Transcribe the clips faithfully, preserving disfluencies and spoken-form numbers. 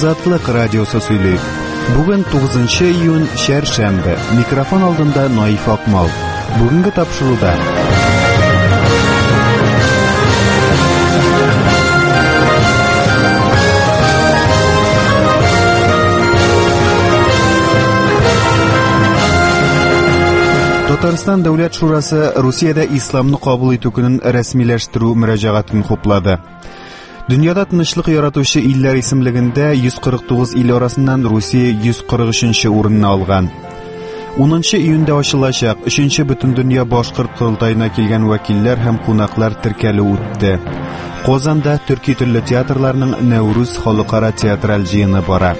Азатлык радиосы сөйли. Бүген тугызынчы июнь шәршәмбе. Микрофон алдында Наиф Акмал. Бүгенге тапшыруда Татарстан Дәүләт шурасы Русиядә исламны кабул итү көнен рәсмиләштерү мөрәҗәгатен хуплады. Дөньяда тынычлык яратучы илләр исемлегендә йөз кырык тугыз ил арасыннан Русия йөз кырык өченче урынны алган. унынчы июньдә ачылачак өченче Бөтендөнья башкорт курултаена килгән вәкилләр һәм кунаклар теркәлү үтте. Казанда төрки телле театрларның Нәүрүз халыкара театраль җыены бара.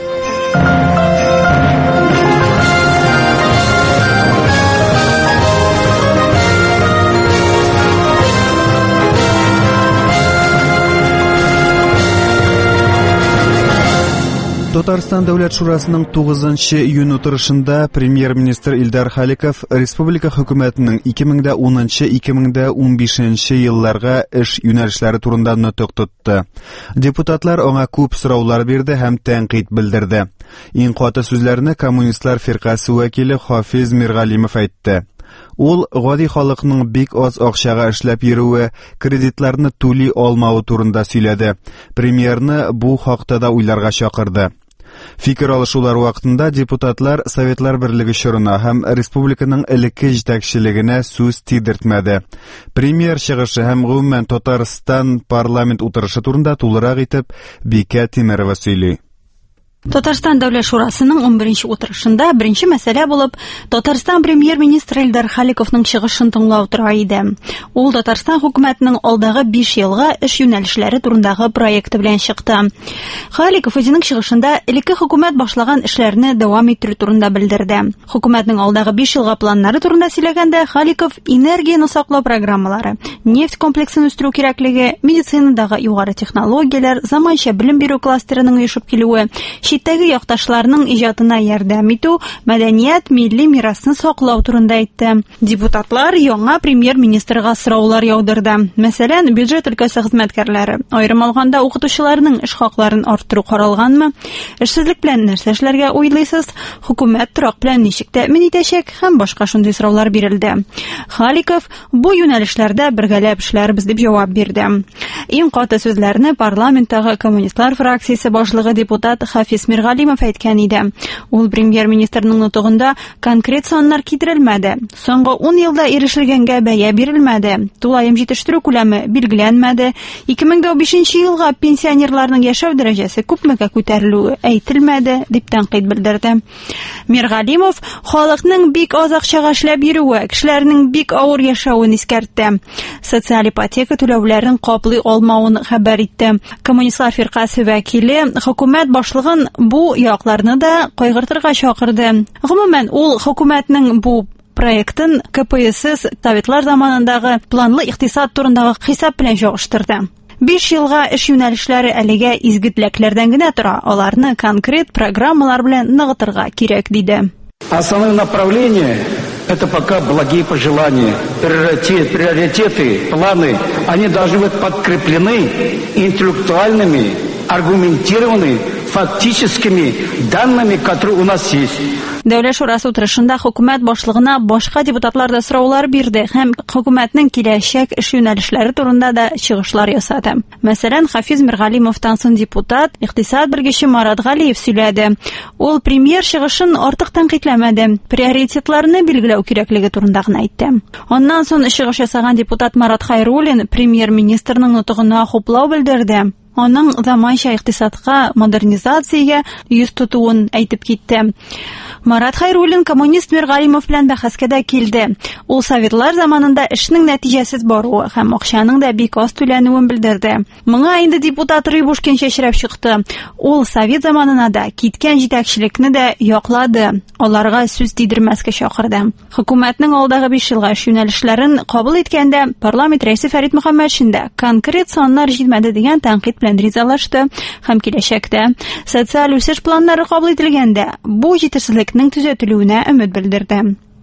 Татарстан Дәүләт шурасының тугызынчы июнь утырышында премьер-министр Илдар Халиков республика хөкүмәтенең ике мең унынчы - ике мең унбишенче елларга эш юнәлешләре турында нутык тотты. Депутатлар аңа күп сораулар бирде һәм тәнкыйть белдерде. Иң каты сүзләрне коммунистлар фиркасы вәкиле Хафиз Миргалимов әйтте. Ул гади халыкның бик аз акчага эшләп йөрүе, кредитларны түли алмауы турында сөйләде. Премьерны бу хакта да уйларга чакырды. Фикер алышулар вакытында депутатлар Советлар Берлеге чорына һәм республиканың элекке җитәкчелегенә сүз тидертмәде. Премьер чыгышы һәм гомумән Татарстан парламент утырышы турында тулырак итеп Бикә Тимерова сөйли. Татарстан Дәүләт шурасының унберенче утырышында беренче мәсьәлә булып Татарстан премьер-министры Илдар Халиковның чыгышын тыңлау тора иде. Ул Татарстан хөкүмәтенең алдагы биш елга эш юнәлешләре турындагы проекты белән чыкты. Халиков үзенең чыгышында элекке хөкүмәт башлаган эшләрне дәвам иттерү турында белдерде. Хөкүмәтнең алдагы биш елга планнары турында сөйләгәндә Халиков энергияны саклау программалары, нефть комплексын үстерү кирәклеге, медицинадагы югары технологияләр, заманча белем бирү кластерының оешып килүе, читтәге якташларның иҗатына ярдәм итү, мәдәният, милли мирасны саклау турында әйтте. Депутатлар яңа премьер-министрга сораулар яудырды. Мәсәлән, бюджет өлкәсе хезмәткәрләре, аерым алганда укытучыларның эш хакларын арттыру каралганмы? Эшсезлек белән нәрсә эшләргә уйлыйсыз? Хөкүмәт торак белән ничек тәэмин итәчәк? Һәм башка шундый сораулар бирелде. Халиков бу юнәлешләрдә бергәләп эшләрбез дип җавап бирде. Иң каты сүзләрне парламенттагы коммунистлар фракциясе башлыгы депутат Хафиз Миргалимов әйткән иде. Ул премьер-министрның нутыгында конкрет саннар китерелмәде. Соңгы ун елда ирешелгәнгә бәя бирелмәде. Тулаем җитештерү күләме билгеләнмәде. ике мең унбишенче елга пенсионерларның яшәү дәрәҗәсе күпмегә күтәрелүе әйтелмәде дип тәнкыйть белдерде. Миргалимов халыкның бик аз акчага эшләп йөрүе, кешеләрнең бик авыр яшәвен искәртте. Социаль ипотека түләүләрен каплый алмавын хәбәр итте. Коммунистлар фиркасы вәкиле хөкүмәт башлыгын бу якларны да кайгыртырга чакырды. Гомумән, ул хөкүмәтнең бу проектын КПСС Советлар заманындагы планлы икътисад турындагы хисап белән чагыштырды. биш елга эш юнәлешләре әлегә изге теләкләрдән генә тора, аларны конкрет программалар белән ныгытырга кирәк диде. Основные направления – это пока благие пожелания, приоритеты, приоритеты, планы. Они должны быть подкреплены интеллектуальными, аргументированными, фактическими данными, которые у нас есть. Дәүләт шурасы утырышында хөкүмәт башлыгына башка депутатлар да сораулар бирде һәм хөкүмәтнең киләчәк эш юнәлешләре турында да чыгышлар ясады. Мәсәлән, Хафиз Миргалимовтан соң депутат, икътисад белгече Марат Галиев сөйләде. Ул премьер чыгышын артык тәнкыйтьләмәде, приоритетларны билгеләү кирәклеге турында гына әйтте. Аннан соң чыгыш ясаган депутат Марат Хайруллин премьер-министрның нутыгына хуплау белдерде. Аның заманча икътисадка, модернизациягә йөз тотуын әйтеп китте. Марат Хайруллин коммунист Миргалимов белән бәхәскә дә килде. Ул Советлар заманында эшнең нәтиҗәсез баруы һәм акчаның да бик аз түләнүен белдерде. Моңа инде депутат Рыбушкин чәчрәп чыкты. Ул Совет заманына да киткән җитәкчелекне дә яклады. Аларга сүз тидермәскә чакырды. Хөкүмәтнең алдагы биш елга эш юнәлешләрен кабул иткәндә парламент рәисе Фәрит Мөхәммәтшин дә конкрет саннар җитмәде дигән тәнкыйть белән ризалашты һәм киләчәктә социаль үсеш планнары кабул ителгәндә бу җитешсезлекнең төзәтелүенә өмет белдерде.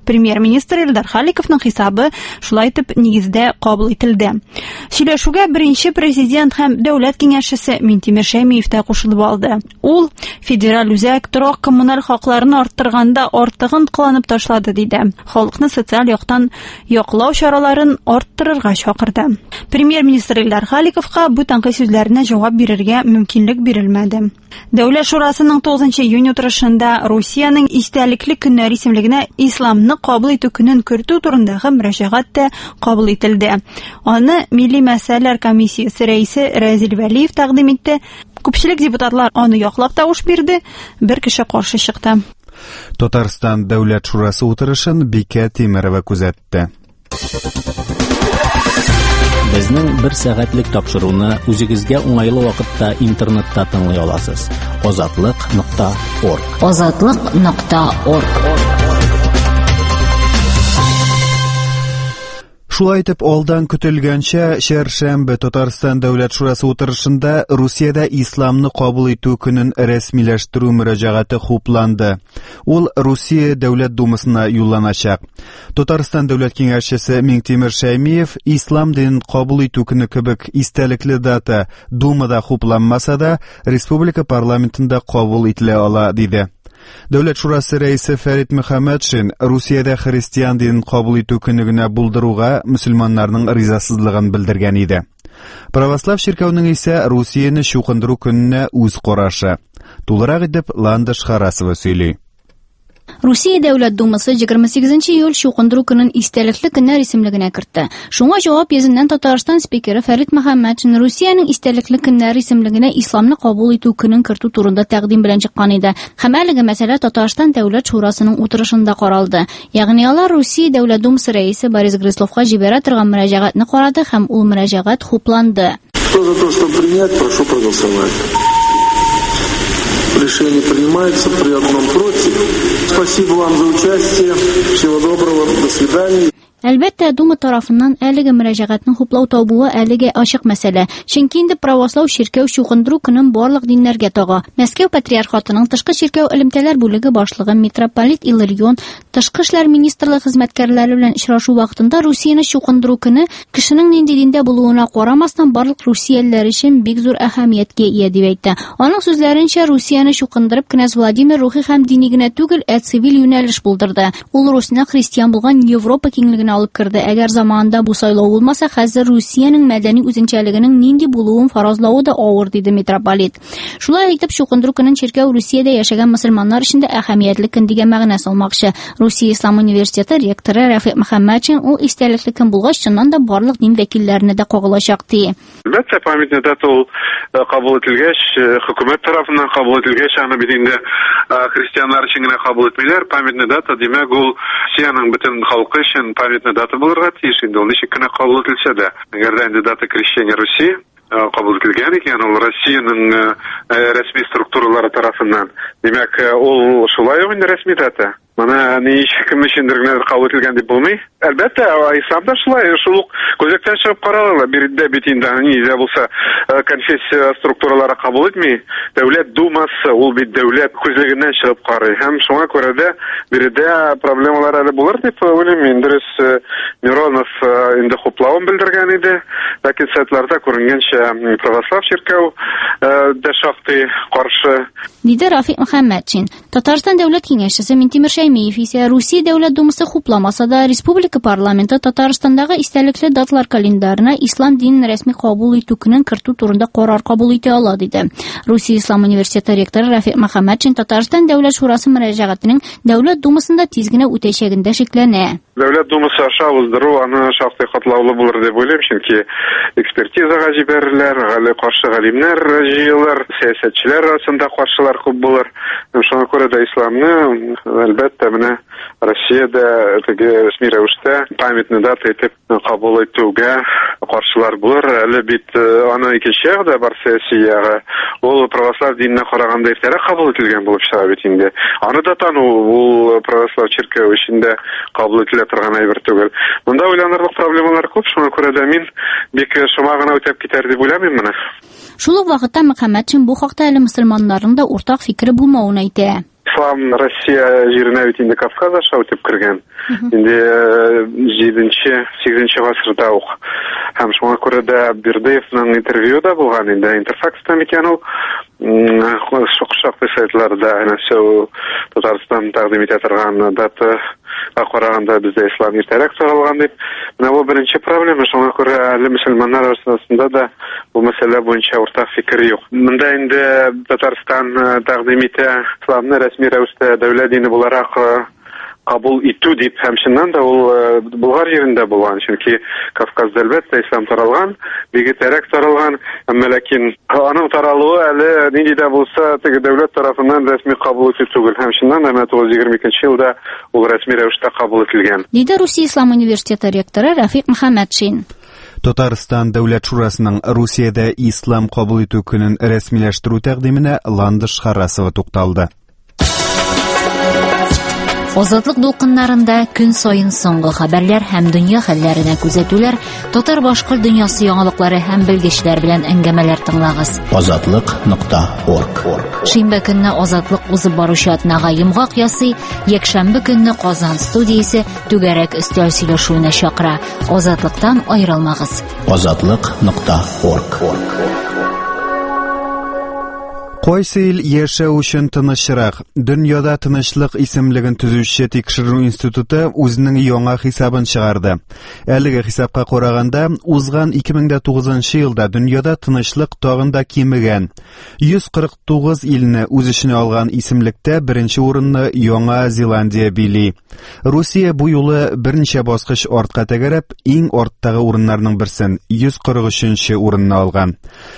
Премьер-министр Илдар Халиковның хисабы шулай итеп нигездә кабул ителде. Сөйләшүгә беренче президент һәм дәүләт киңәшчесе Минтимер Шәймиев тә кушылып алды. Ул федераль үзәк торак коммуналь хакларын арттырганда артыгын кыланып ташлады диде. Халыкны социаль яктан яклау чараларын арттырырга чакырды. Премьер-министр Илдар Халиковка бу тәнкыйть сүзләренә җавап бирергә мөмкинлек бирелмәде. Дәүләт шурасының тугызынчы июнь утырышында Русиянең истәлекле көннәр исемлегенә исламны кабул итү көнен кертү турындагы мөрәҗәгать тә кабул ителде. Аны Милли мәсьәләләр комиссиясе рәисе Разил Вәлиев тәкъдим итте. Күпчелек депутатлар аны яклап тавыш бирде, бер кеше каршы чыкты. Татарстан дәүләт шурасы утырышын Бикә Тимерова күзәтте. Безнең бер сәгатьлек тапшыруны үзегезгә уңайлы вакытта интернетта тыңлый аласыз. азатлык нокта орг. азатлык нокта орг. Шулай итеп, алдан көтелгәнчә, чәршәмбе Татарстан дәүләт шурасы утырышында Русиядә исламны кабул итү көнен рәсмиләштерү мөрәҗәгате хупланды. Ул Русия дәүләт думасына юлланачак. Татарстан дәүләт киңәшчесе Минтимер Шәймиев ислам динен кабул итү көне кебек истәлекле дата думада хупланмаса да, республика парламентында кабул ителә ала диде. Дәүләт шурасы рәисе Фәрит Мөхәммәтшин Русиядә христиан динен кабул итү көне генә булдыруга мөселманнарның ризасызлыгын белдергән иде. Православ чиркәүнең исә Русияне чукындыру көненә үз карашы. Тулырак итеп Ландыш Харасова сөйли. Русия дәүләт думасы егерме сигезенче июль чукындыру көнен истәлекле көннәр исемлегенә кертте. Шуңа җавап йөзеннән Татарстан спикеры Фәрит Мөхәммәтшин Русиянең истәлекле көннәр исемлегенә исламны кабул итү көнен кертү турында тәкъдим белән чыккан иде. Һәм әлеге мәсьәлә Татарстан дәүләт шурасының утырышында каралды. Ягъни алар Русия дәүләт думасы рәисе Борис Грызловка җибәрә торган мөрәҗәгатьне карады һәм ул мөрәҗәгать хупланды. Кто за то, чтобы принять, прошу проголосовать. Решение принимается при одном против. Спасибо вам за участие. Всего доброго. До свидания. Әлбәттә, Дума тарафыннан әлеге мөрәҗәгатьнең хуплау табуы әлеге ачык мәсьәлә. Чөнки инде православ чиркәү чукындыру көнен барлык диннәргә тага. Мәскәү патриархатының тышкы чиркәү элемтәләр бүлеге башлыгы митрополит Илларион тышкы эшләр министрлыгы хезмәткәрләре белән очрашу вакытында Русияне чукындыру көне кешенең нинди диндә булуына карамастан барлык русиялеләр өчен бик зур әһәмияткә ия дип әйтте. Аның сүзләренчә, Русияне чукындырып князь Владимир рухи һәм дини генә түгел, ә цивил юнәлеш булдырды. Ул Русияне христиан булган Европа киңлегенә алып керде. Әгәр заманында бу сайлау булмаса, хәзер Русиянең мәдәни үзенчәлегенең нинди булуын фаразлавы да авыр, диде митрополит. Шулай итеп, чукындыру көнен чиркәү Русиядә яшәгән мөселманнар өчен дә әһәмиятле көн дигән мәгънә салмакчы. Русия Ислам университеты ректоры Рафик Мөхәммәтшин ул истәлекле көн булгач, чыннан да барлык дин вәкилләренә дә кагылачак ди. Әлбәттә, памятный дата ул кабул ителгәч, хөкүмәт тарафыннан кабул ителгәч, аны бит инде христианнар өчен генә кабул итмиләр. Памятный дата, димәк, ул Русиянең бөтен халкы өчен памятный дата булырга тиеш инде. Ул ничек кенә кабул ителсә дә, әгәр дә инде дата крещения Руси кабул ителгән икән, ул Россиянең рәсми структуралары тарафыннан. Димәк, ул шулай ук инде рәсми дата. Mana ni kim өчендер генә кабул ителгән дип булмый. Әлбәттә, исламда шулай, шул күзәктән чыгып каралалар. Биредә бит инде нидә булса конфессия структуралары кабул итми. Дәүләт думасы, ул бит дәүләт күзлегеннән чыгып карый. Һәм шуңа күрә дә биредә проблемалар әле булыр дип уйлыйм. Индрис Миронов инде хуплавын белдергән иде. Ләкин сайтларда күренгәнчә православ чиркәү дә шактый каршы. Диде Рафик Мөхәммәтшин. Татарстан дәүләт киңәшчесе Минтимер Шәймиев исә Русия дәүләт думасы хупламаса да республика парламенты Татарстандагы истәлекле датлар календарына ислам динен рәсми кабул итү көнен кертү турында карар кабул итә ала, диде. Русия Ислам университеты ректоры Рафик Мөхәммәтшин Татарстан дәүләт шурасы мөрәҗәгатенең дәүләт думасында тиз генә үтәчәгендә шикләнә. Дәүләт думасы аша уздыру аны шактый катлаулы булыр дип уйлыйм, чөнки экспертизага җибәрерләр, гале каршы галимнәр җыелыр, сәясәтчеләр арасында каршылар күп булыр. Шуңа күрә дә исламны әлбәттә менә Россиядә теге рәсми рәвештә памятный дата итеп кабул итүгә каршылар булыр. Әле бит аны икенче ягда бар сәясиягә. Ул православ диненә караганда иртәрәк кабул ителгән булып чыга бит инде. Аны да тану ул православ чиркәү эчендә кабул ителә торган әйбер түгел. Монда уйланырлык проблемалар күп, шуңа күрә дә мин бик шома гына үтәп китәр дип уйламыйм моны. Шул ук вакытта Мөхәммәтшин бу хакта әле мөселманнарның да уртак фикере булмавын әйтә. Ислам Россия җиренә бит инде Кавказ аша үтеп кергән. Инде җиденче сигезенче гасырда ук. Һәм шуңа күрә дә Бердыевның интервью да булган инде. Интерфакста микән ул шук-шук сайтларда әнә шул Татарстан тәкъдим итә торган дата караганда бездә ислам иртәрәк таралган дип. Менә бу беренче проблема. Шуңа күрә әле мөселманнар арасында да бу мәсьәлә буенча уртак фикер юк. Монда инде Татарстан тәкъдим итә исламны рәсми рәвештә дәүләт дине буларак кабул итү дип һәм чыннан да ул Болгар җирендә булган, чөнки Кавказда әлбәттә ислам таралган, бик тәрәк таралган, әмма ләкин аның таралуы әле нинди дә булса теге дәүләт тарафыннан рәсми кабул ителү түгел, һәм чыннан да мең тугыз йөз егерме икенче елда ул рәсми рәвештә кабул ителгән. Диде Русия Ислам университеты ректоры Рафик Мөхәммәтшин. Татарстан Дәүләт шурасының Русиядә ислам кабул итү көнен рәсмиләштерү тәкъдименә Ландыш Харасова тукталды. Азатлык дулкыннарында көн сайын соңгы хәбәрләр һәм дөнья хәлләренә күзәтүләр, татар-башкорт дөньясы яңалыклары һәм белгечләр белән әңгәмәләр тыңлагыз. азатлык нокта орг. Шимбә көнне Азатлык узып баручы атнага йомгак ясый, якшәмбе көнне Казан студиясе түгәрәк өстәл сөйләшүенә чакыра. Азатлыктан аерылмагыз. азатлык нокта орг. Кайсы ил яшәү өчен тынычрак? Дөньяда тынычлык исемлеген төзүче тикшерү институты үзенең яңа хисабын чыгарды. Әлеге хисапка караганда, узган ике мең тугызынчы елда дөньяда тынычлык тагын да кимегән. йөз кырык тугыз илне үз иченә алган исемлектә беренче урынны Яңа Зеландия били. Русия бу юлы берничә баскыч артка тәгәрәп, иң арттагы урыннарның берсен йөз кырык өченче урынны алган.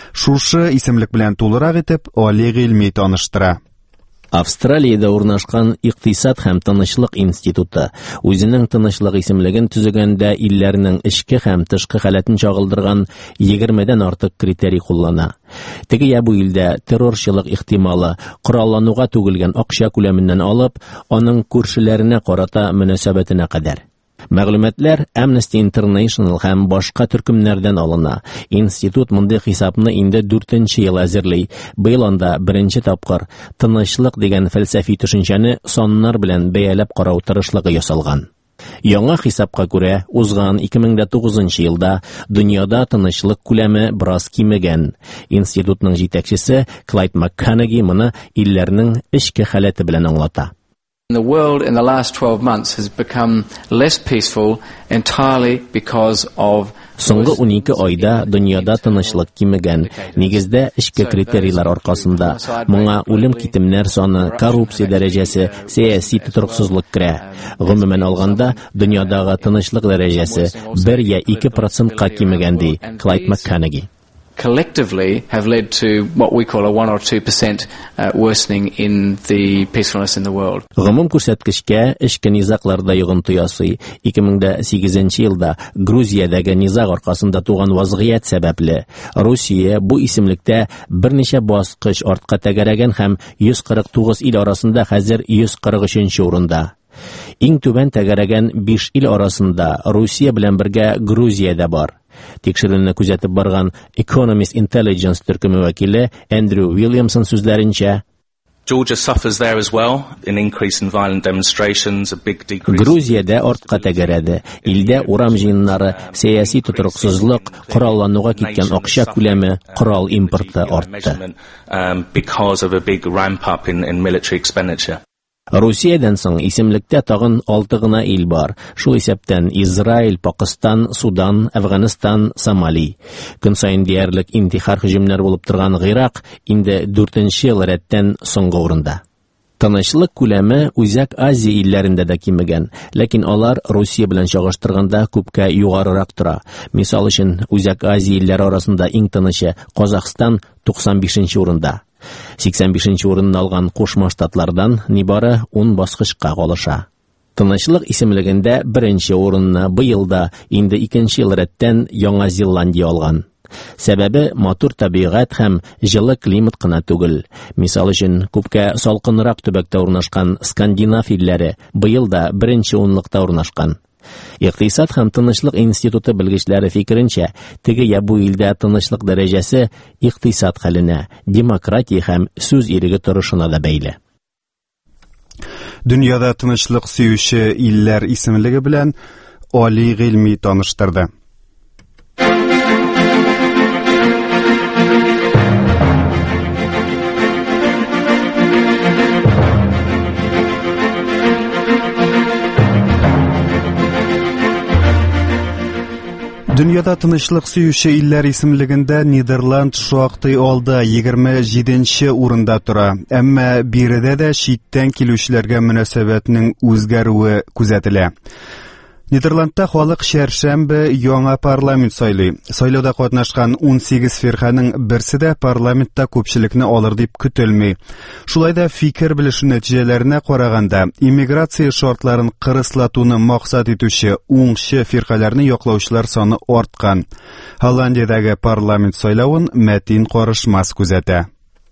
Шушы исемлек белән тулырак итеп Олег Илми таныштыра. Австралиядә урнашкан Иктисад һәм тынычлык институты үзенең тынычлык исемлеген төзегәндә илләрнең эчке һәм тышкы халатын чагылдырган егермедән артык критерий куллана. Теге я бу илдә террорчылык ихтималы кораллануга түгелгән акча күләменнән алып, аның күршеләренә карата мөнәсәбәтенә кадәр. Мәгълүматлар Amnesty International һәм башка төркемнәрдән алына. Институт мондый хисапны инде дүртенче ел әзерли. Быел анда беренче тапкыр тынычлык дигән фәлсәфи төшенчәне саннар белән бәяләп карау тырышлыгы ясалган. Яңа хисапка күрә, узган ике мең тугызынчы елда дөньяда тынычлык күләме бераз кимегән. Институтның җитәкчесе Клайд Макканеги моны илләрнең эчке халаты белән аңлата. The world in the last twelve months has become less peaceful entirely because of Соңгы унике айда дөньяда тынычлык кимегән. Нигездә эчке критерийлар аркасында. Моңа үлем китемнәр саны, коррупция дәрәҗәсе, сәяси тотрыксызлык керә. Гомумән алганда, дөньядагы тынычлык дәрәҗәсе бер я ике процентка кимегән ди Клайд Макканеги. collectively have led to what we call a one or two percent uh, worsening in the peacefulness in the world. Гомум күрсәткечкә эчке низакларда йогынты ясый. ике мең сигезенче елда Грузиядәге низак аркасында туган вазгыять сәбәпле Русия бу исемлектә берничә баскыч артка тәгәрәгән һәм йөз кырык тугыз ил арасында хәзер йөз кырык өченче урында. Иң түбән тәгәрәгән биш ил арасында Русия белән бергә Грузия да бар. Тикшерүне күзәтеп барган Economist Intelligence төркеме вәкиле Эндрю Уильямсон сүзләренчә, Georgia suffers there as well, an increase in violent demonstrations, a big decrease. Грузиядә артка тәгәрәде. Илдә урам җыеннары, сәяси тотрыксызлык, кораллануга киткән акча күләме, корал импорты артты. Um, because of a big ramp up in, in military expenditure. Русиядән соң исемлектә тагын алты гына ил бар. Шул исәптән Израиль, Пакистан, Судан, Әфганстан, Сомали. Көн саен диярлек интихар һөҗүмнәр булып торган Гыйрак инде дүртенче ел рәттән соңгы урында. Тынычлык күләме Үзәк Азия илләрендә дә кимегән, ләкин алар Русия белән чагыштырганда күпкә югарырак тора. Мисал өчен, Үзәк Азия илләре арасында иң тынычы Казакстан туксан бишенче урында. сиксән бишенче урынны алган Кушма Штатлардан нибары ун баскычка калыша. Тынычлык исемлегендә беренче урынны быел да инде икенче ел рәттән Яңа Зеландия алган. Сәбәбе матур табигать һәм җылы климат кына түгел. Мисал өчен, күпкә салкынрак төбәктә урнашкан Скандинав илләре быел да беренче унлыкта урнашкан. Иктисад һәм тынычлык институты белгечләре фикеренчә, теге я бу илдә тынычлык дәрәҗәсе иктисад хәленә, демократия һәм сүз иреге торышына да бәйле. Dünyada тынычлык сөюче илләр исемлеге белән Али Гыйльми таныштырды. Dünyada тынычлык сөюче илләр исемлегендә Нидерланд шактый алда егерме җиденче урында тора. Әмма биредә дә читтән килүчеләргә мөнәсәбәтнең үзгәрүе күзәтелә. Нидерландта халык шәршәмбе яңа парламент сайлый. Сайлауда катнашкан унсигез фирканың берсе дә парламентта күпчелекне алыр дип көтелми. Шулай да фикер белешү нәтиҗәләренә караганда, иммиграция шартларын кырыслатуны максат итүче уңчы фиркаларны яклаучылар саны арткан. Голландиядәге парламент сайлавын Мәтин Карышмас күзәтә.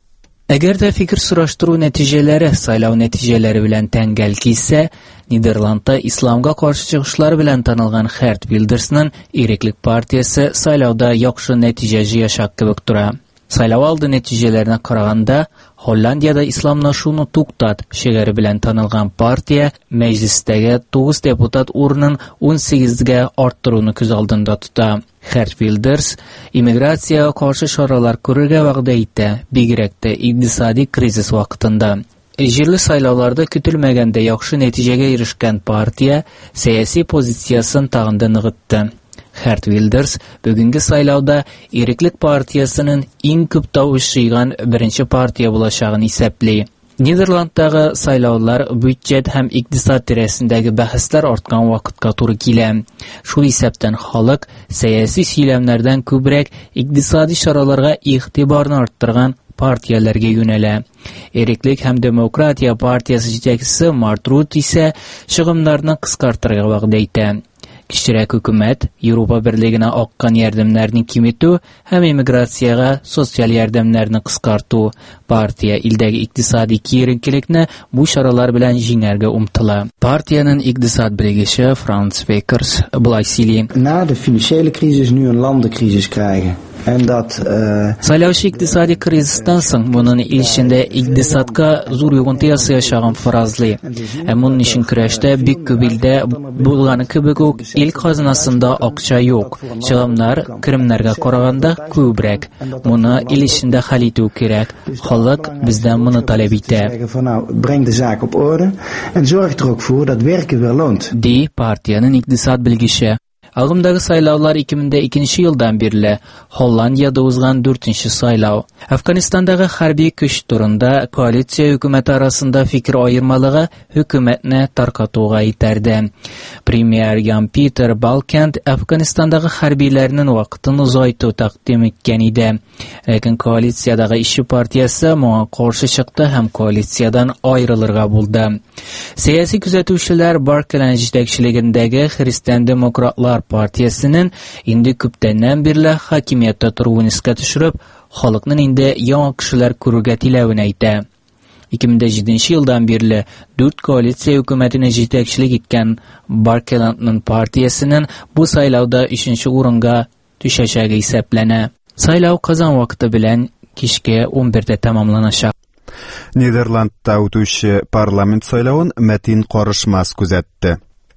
Әгәр дә фикер сораштыру нәтиҗәләре сайлау нәтиҗәләре белән тәңгәл килсә, Нидерландта исламга каршы чыгышлар белән танылган Geert Wildersның Иреклек партиясе сайлауда яхшы нәтиҗә җыячак кебек тора. Сайлау алды нәтиҗәләренә караганда, Голландиядә исламнашуны туктат шигәре белән танылган партия мәҗлестәге тугыз депутат урынын унсигезгә арттыруны күз алдында тота. Geert Wilders иммиграциягә каршы чаралар күрергә вәгъдә итә, бигрәк тә икътисади кризис вакытында. Җирле сайлауларда көтелмәгәндә яхшы нәтиҗәгә ирешкән партия сәяси позициясын тагын да ныгытты. Geert Wilders бүгенге сайлауда Иреклек партиясының иң күп тавыш җыйган беренче партия булачагын исәпли. Нидерландтагы сайлаулар бюджет һәм икътисад тирәсендәге бәхәсләр арткан вакытка туры килә. Шул исәптән халык сәяси сөйләмнәрдән күбрәк икътисади чараларга игътибарны арттырган партияләргә юнәлә. Иреклек һәм демократия партиясе җитәкчесе Март Рут исә чыгымнарны кыскартырга вәгъдә итә. Кичерәк хөкүмәт Европа берлегенә аккан ярдәмнәрне киметү һәм иммиграциягә социаль ярдәмнәрне кыскарту. Партия илдәге икътисади киеренкелекне бу чаралар белән җиңәргә умтыла. Партияның икътисад белгече Frans Wekers булай сөйли. Na de financiële crisis nu een landencrisis krijgen. En dat uh... Сайлаучы икътисади кризистан соң моның илчендә икътисадка зур йогынты ясаячагын фаразлый. Ә моның өчен көрәштә бик күп илдә булганы кебек үк ил казнасында акча юк. Чыгымнар керемнәргә караганда күбрәк. Моны ил эчендә хәл итү кирәк. Халык бездән моны таләп итә. Breng de zaak op orde en zorg er ook voor dat werken weer loont. Ди партияның икътисад белгече. Агымдагы сайлаулар ике мең икенче елдан бирле Голландиядә узган дүртенче сайлау. Әфганистандагы хәрби көч турында коалиция хөкүмәте арасында фикер аермалыгы хөкүмәтне таркатуга итәрде. Премьер Ян Питер Балкент Әфганистандагы хәрбиләрнең вакытын озайту тәкъдим иткән иде. Ләкин коалициядагы ишче партиясе моңа каршы чыкты һәм коалициядән аерылырга булды. Сәяси күзәтүчеләр Барклай җитәкчелегендәге христиан демократлар партиясының инде күптәннән бирле хакимияттә торуын искә төшереп, халыкның инде яңа кешеләр күрергә теләвен әйтә. ике мең җиденче елдан бирле дүрт коалиция хөкүмәтенә җитәкчелек иткән Барклайның партиясының бу сайлауда өченче урынга төшәчәге исәпләнә. Сайлау Казан вакыты белән кичке он бирдә тәмамланачак. Нидерландта үтүче парламент сайлавын Мәтин Карышмас күзәтте.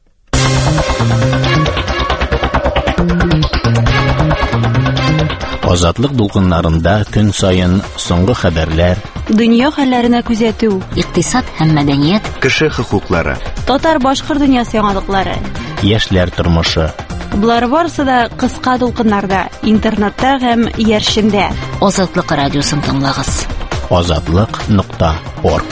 Азатлык дулкыннарында көн сайын соңгы хәбәрләр, дөнья хәлләренә күзәтү, икътисад һәм мәдәният, кеше хокуклары, татар-башкорт дөньясы яңалыклары, яшьләр тормышы. Булар барысы да кыска дулкыннарда, интернетта һәм яршендә. Азатлык радиосын тыңлагыз. азатлык нокта орг.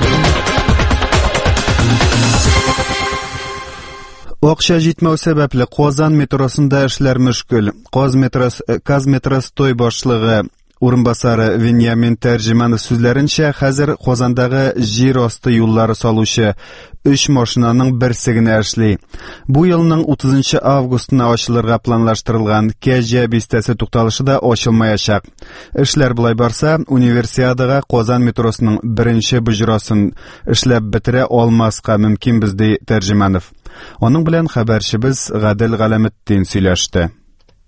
Акча җитмәү сәбәпле Казан метросында эшләр мөшкел. Каз метрос, Каз метростой башлыгы урынбасары Веньямин Тәрҗеманов сүзләренчә, хәзер Казандагы җир асты юллары салучы өч машинаның берсе генә эшли. Бу елның утызынчы августына ачылырга планлаштырылган Кәҗә бистәсе тукталышы да ачылмаячак. Эшләр булай барса, универсиадага Казан метросының беренче буҗрасын эшләп бетерә алмаска мөмкин без, ди Тәрҗеманов. Аның белән хәбәрчебез Гадел Галәметдин сөйләште.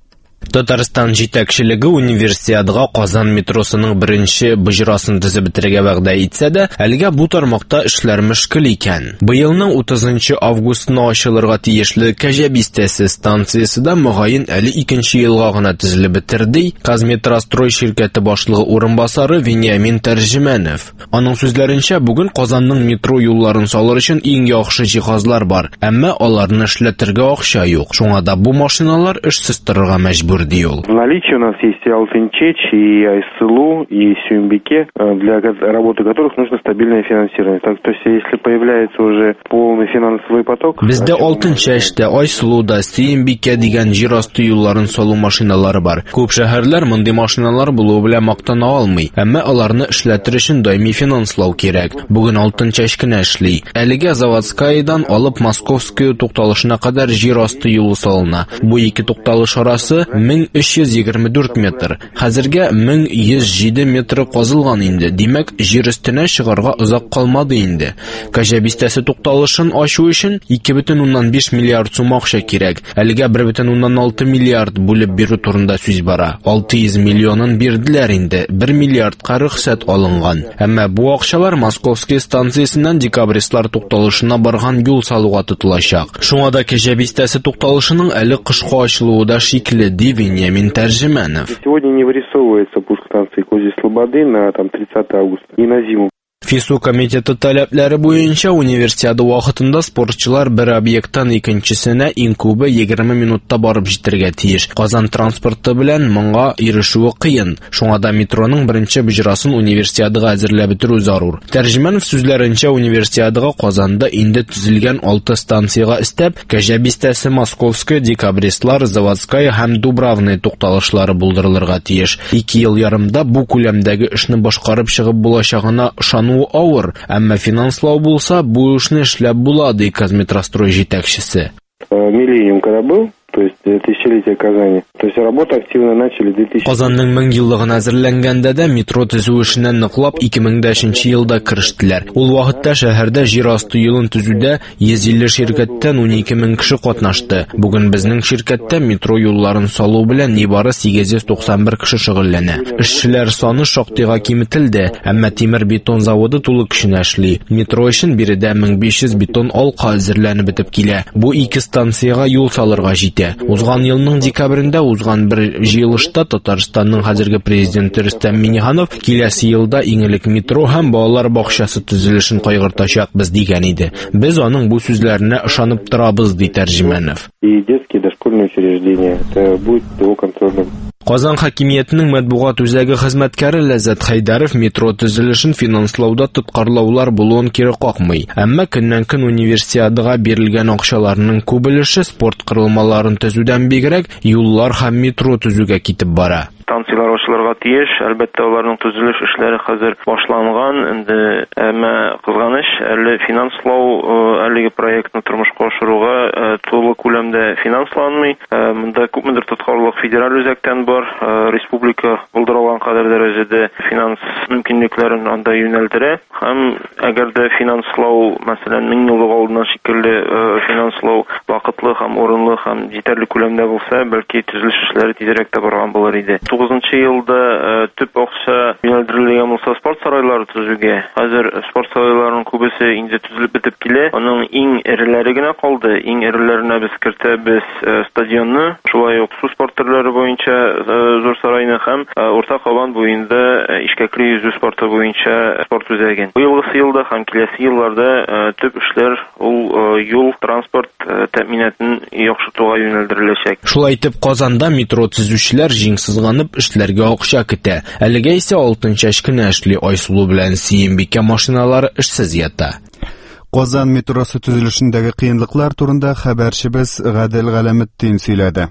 Татарстан җитәкчелеге универсиадага Казан метросының беренче бөҗрасын төзеп бетерергә вәгъдә итсә дә, әлегә бу тармакта эшләр мөшкил икән. Быелның утызынчы августына ачылырга тиешле Кәҗә бистәсе станциясе да мөгаен әле икенче елга гына төзелеп бетерде, Казметрострой ширкәте башлыгы урынбасары Вениамин Тәрҗемәнов. Аның сүзләренчә, бүген Казанның метро юлларын салыр өчен иң яхшы җиһазлар бар, әмма аларны эшләтергә акча юк. Шуңа да бу машиналар эшсез торырга мәҗбүр. В наличии у нас есть и Алтынчеч, и Айсылу, и Сюмбике, для работы которых нужно стабильное финансирование. Так, то есть, если появляется уже полный финансовый поток... Бездә Алтынчәчтә, Айсылуда, Сюмбике дигән җир асты юлларын салу машиналары бар. Күп шәһәрләр мондый машиналар булуы белән мактана алмый, әмма аларны эшләтер өчен даими финанслау кирәк. Бүген Алтынчәч кенә эшли. Әлегә Заводскайдан алып Московская тукталышына кадәр җир асты юлы салына. Бу ике тукталыш арасы мең өч йөз егерме дүрт метр. Хәзергә мең йөз җиде метр казылган инде. Димәк, җир өстенә чыгарга озак калмады инде. Кәҗә бистәсе тукталышын ачу өчен ике бөтен уннан биш миллиард сум акча кирәк. Әлегә бер бөтен уннан алты миллиард бүлеп бирү турында сүз бара. алты йөз миллионын бирделәр инде. бер миллиардка рөхсәт алынган. Әмма бу акчалар Московский станциясеннән Декабристлар тукталышына барган юл салуга тотылачак. Шуңа да Кәҗә бистәсе тукталышының әле кышка ачылуы да шикле, ди Вениамин Тәрҗемәнов. Сегодня не вырисовывается пуск станции Козья-Слободы на там тридцатое августа и на зиму. ФИСУ комитеты таләпләре буенча универсиада вакытында спортчылар бер объекттан икенчесенә иң күбе егерме минутта барып җитәргә тиеш. Казан транспорты белән моңа ирешүе кыен. Шуңа да метроның беренче бөҗрасын универсиадага әзерләп бетерү зарур. Тәрҗемәнов сүзләренчә, универсиадага Казанда инде төзелгән алты станциягә өстәп, Кәҗә бистәсе, Московская, Декабристлар, Заводская һәм Дубравная тукталышлары булдырылырга тиеш. ике ел ярымда бу күләмдәге эшне башкарып чыгып булачагына ышану авыр, әмма финанслау булса, бу эшне эшләп була, ди Казметрострой җитәкчесе. Миллениум когда был, то есть тысячелетие Казани. То есть работа активно начали в две тысячи... Казанның мең еллыгын әзерләнгәндә дә метро төзү эшенә ныклап ике мең өченче елда кирештеләр. Ул вакытта шәһәрдә җир асты юлын төзүдә йөз илле ширкәттән унике мең кеше катнашты. Бүген безнең ширкәттә метро юлларын салу белән нибары сигез йөз туксан бер кеше шөгыльләнә. Эшчеләр саны шактыйга киметелде, әмма тимер бетон заводы тулы кешенә эшли. Метро өчен биредә мең биш йөз бетон алка әзерләнеп бетеп килә. Бу ике станциягә юл салырга җитә. Узган елның декабрендә узган бер җыелышта Татарстанның хәзерге президенты Рөстәм Миңнеханов киләсе елда иң элек метро һәм балалар бакчасы төзелешен кайгыртачакбыз дигән иде. Без аның бу сүзләренә ышанып торабыз, ди Тәрҗемәнов. И детские дошкольные учреждения, это будет его контролем. Казан хакимиятының матбугат үзәге хезмәткәре Ләззәт Хайдаров метро төзелешен финанслауда тоткарлаулар булуын кире какмый. Әмма көннән-көн универсиадага бирелгән акчаларның күп өлеше спорт кырылмаларын төзүдән бигрәк юллар һәм метро төзүгә китеп бара. Станциялар ачылырга тиеш, әлбәттә аларның төзелеш эшләре хәзер башланган, инде әмма кызганыч, әле финанслау әлеге проектны тормышка ашыруга тулы күләмдә финансланмый. Монда күпмедер тоткарлык федераль үзәктән бар, республика булдырылган кадәр дәрәҗәдә финанс мөмкинлекләрен анда юнәлдерә. Һәм әгәр дә финанслау, мәсәлән, мең еллык алдыннан шикелле финанслау вакытлы һәм урынлы һәм җитәрлек күләмдә булса, бәлки төзелеш эшләре тизрәк тә барган булыр иде. тугызынчы елда төп акча юнәлдерелгән булса спорт сарайлары төзүгә. Хәзер спорт сарайларының күбесе инде төзелеп бетеп килә. Аның иң эреләре генә калды. Иң эреләренә без кертәбез стадионны, шулай ук су спорт төрләре буенча зур сарайны һәм Урта Кабан буенда ишкәкле йөзү спорты буенча спорт үзәген. Бу елгы елда һәм киләсе елларда төп эшләр ул юл транспорт тәэминатын яхшыртуга юнәлдереләчәк. Шулай итеп, Казанда метро төзүчеләр җиңсезганып эшләргә акча көтә. Әлегә исә Алтынчәч кенә эшли, Айсылу белән Сиембикә машиналары эшсез ята. Казан метросы төзелешендәге кыенлыклар турында хәбәрчебез Гадел Галәметдин сөйләде.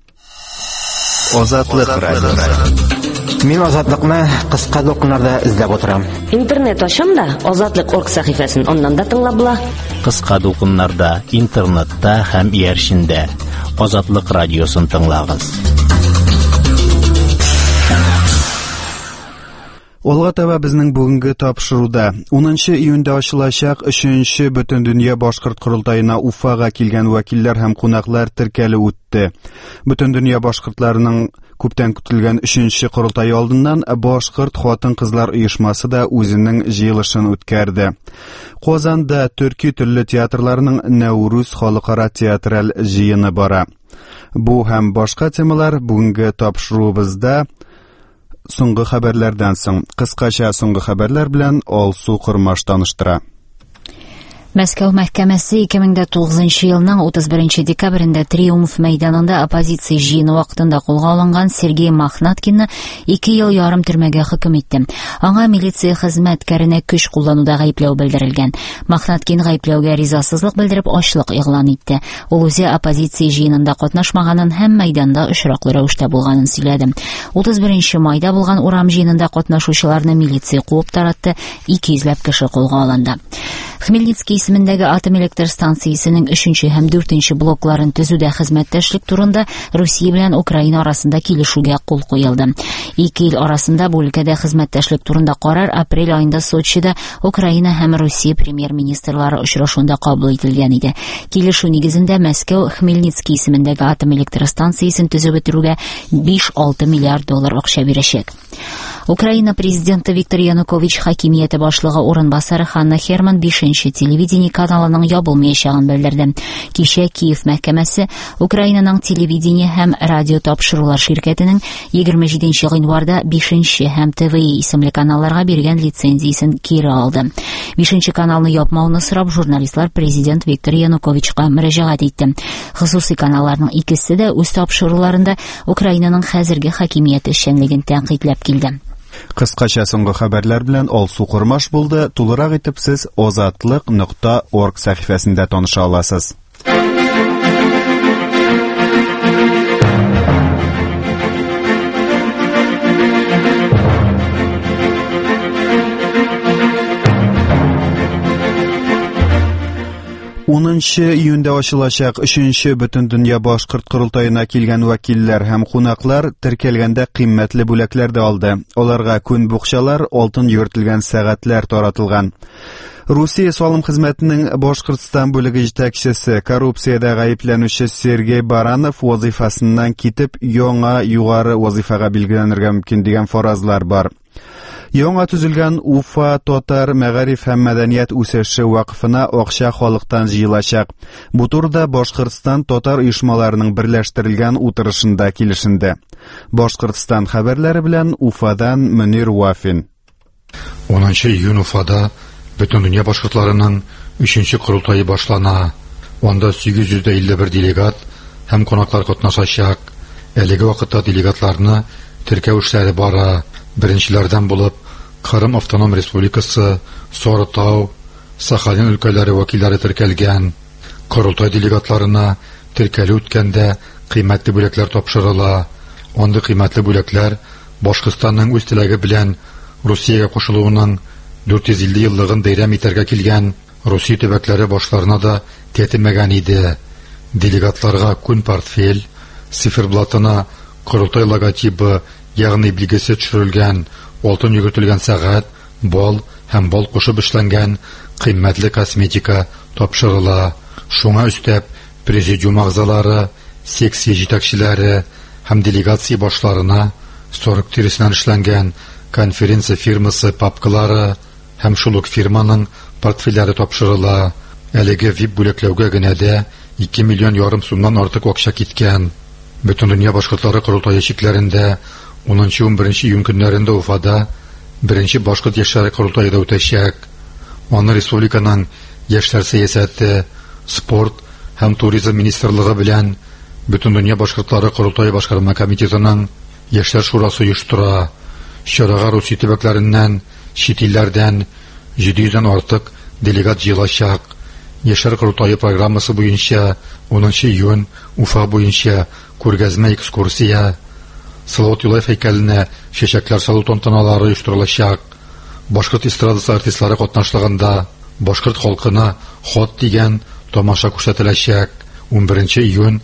Азатлык радиосы. Мин азатлыкны кыска докумнарда эзләп утырам. Интернет ачам да Азатлык орг сәхифәсен оннан да тыңлап була. Кыска докумнарда, интернетта һәм ияршиндә Азатлык радиосын тыңлагыз. Алга таба безнең бүгенге тапшыруда унынчы июньдә ачылачак өченче Бөтендөнья башкорт курултаена Уфага килгән вәкилләр һәм кунаклар теркәле үтте. Бөтендөнья башкортларының күптән көтелгән өченче курултай алдыннан башкорт хатын-кызлар оешмасы да үзенең җыелышын үткәрде. Казанда төрки телле театрларының Нәүрүз халыкара театраль җыены бара. Бу һәм башка темалар бүгенге тапшыруыбызда. Соңгы хәбәрләрдән соң кыскача соңгы хәбәрләр белән Алсу Кормаш таныштыра. Мәскәү мәхкәмәсе ике мең тугызынчы елның утыз беренче декабрендә Триумф мәйданында оппозиция җыены вакытында кулга алынган Сергей Махнаткинны ике ел ярым төрмәгә хөкем итте. Аңа милиция хезмәткәренә көч куллануда гаепләү белдерелгән. Махнаткин гаепләүгә ризасызлык белдереп ачлык игълан итте. Ул үзе оппозиция җыенында катнашмаганын һәм мәйданда очраклы рәвештә булганын сөйләде. утыз беренче майда булган урам җыенында катнашучыларны милиция куып таратты, ике йөзләп кеше кулга алынды. Хмельницкий исемендәге атом электр станциясенең өченче һәм дүртенче блокларын төзүдә хезмәттәшлек турында Русия белән Украина арасында килешүгә кул куелды. Ике ил арасында бу өлкәдә хезмәттәшлек турында карар апрель аенда Сочида Украина һәм Русия премьер-министрлары очрашуында кабул ителгән иде. Килешү нигезендә Мәскәү Хмельницкий исемендәге атом электр станциясен төзеп бетерүгә биш-алты миллиард доллар акча бирәчәк. Украина президенты Виктор Янукович хакимияте башлыгы урынбасары Ханна Херман бишенче телевидение каналының ябылмаячагын белдерде. Кичә Киев мәхкәмәсе Украинаның телевидение һәм радио тапшырулар ширкәтенең егерме җиденче гыйнварда бишенче һәм ТВИ исемле каналларга биргән лицензиясен кире алды. бишенче каналны япмауны сорап журналистлар президент Виктор Януковичка мөрәҗәгать итте. Хусусый каналларның икесе дә үз тапшыруларында Украинаның хәзерге хакимияте эшчәнлеген тәнкыйтьләп килде. Кыскача соңгы хәбәрләр белән Алсу Кормаш булды. Тулырак итеп сез озатлык нокта орг сәхифәсендә таныша аласыз. унынчы июньдә ачылачак өченче Бөтендөнья башкорт курултаена килгән вәкилләр һәм кунаклар теркәлгәндә кыйммәтле бүләкләр дә алды. Аларга күн букчалар, алтын йөртелгән сәгатьләр таратылган. Русия салым хезмәтенең Башкортстан бүлеге җитәкчесе, коррупциядә гаепләнүче Сергей Баранов вазифасыннан китеп, яңа югары вазифага билгеләнергә мөмкин дигән фаразлар бар. Яңа төзелгән Уфа Татар мәгариф һәм мәдәният үсеше вакыфына акча халыктан җыелачак. Бу турыда Башкортстан татар оешмаларының берләштерелгән утырышында килешенде. Башкортстан хәбәрләре белән Уфадан Мөнир Вафин. унынчы июнь Уфада Бөтендөнья башкортларының өченче курултайы башлана. Анда сигез йөз илле бер делегат һәм конаклар катнашачак. Әлеге вакытта делегатларны теркәү эшләре бара. Беренчеләрдән булып Кырым Автоном Республикасы, Сарытау, Сахалин өлкәләре вәкилләре теркәлгән. Курултай делегатларына теркәлү үткәндә кыйммәтле бүләкләр тапшырыла. Анда кыйммәтле бүләкләр Башкортстанның үз теләге белән Русиягә кушылуының дүрт йөз илле еллыгын бәйрәм итәргә килгән Русия төбәкләре башларына да тәтемәгән иде. Делегатларга күн портфель, циферблатына Курултай логотипы, ягъни билгесе төшерелгән, алтын йөгертелгән сәгать, бал һәм бал кушып эшләнгән кыйммәтле косметика тапшырыла. Шуңа өстәп, президиум агзалары, секция җитәкчеләре һәм делегация башларына сорок тиресеннән эшләнгән конференция фирмасы папкалары һәм шул ук фирманың портфельләре тапшырыла. Әлеге вип бүләкләүгә генә дә ике миллион ярым сумнан артык акча киткән. Бөтендөнья башкортлары курултайы чикләрендә унынчы-ун беренче июнь көннәрендә Уфада беренче башкорт яшьләре курултайы да үтәчәк. Аны республиканың яшьләр сәясәте, спорт һәм туризм министрлыгы белән Бөтендөнья башкортлары курултайы башкарма комитетының яшьләр шурасы оештыра. Чарага Русия төбәкләреннән, чит илләрдән җиде йөздән артык делегат җыелачак. Яшьләр курултайы программасы буенча унынчы июнь Уфа буенча күргәзмә экскурсия, Салават Юлаев һәйкәленә чәчәкләр салу тантаналары оештырылачак. Башкорт эстрадасы артистлары катнашлыгында башкорт халкына хат дигән тамаша күрсәтеләчәк. ун беренче июнь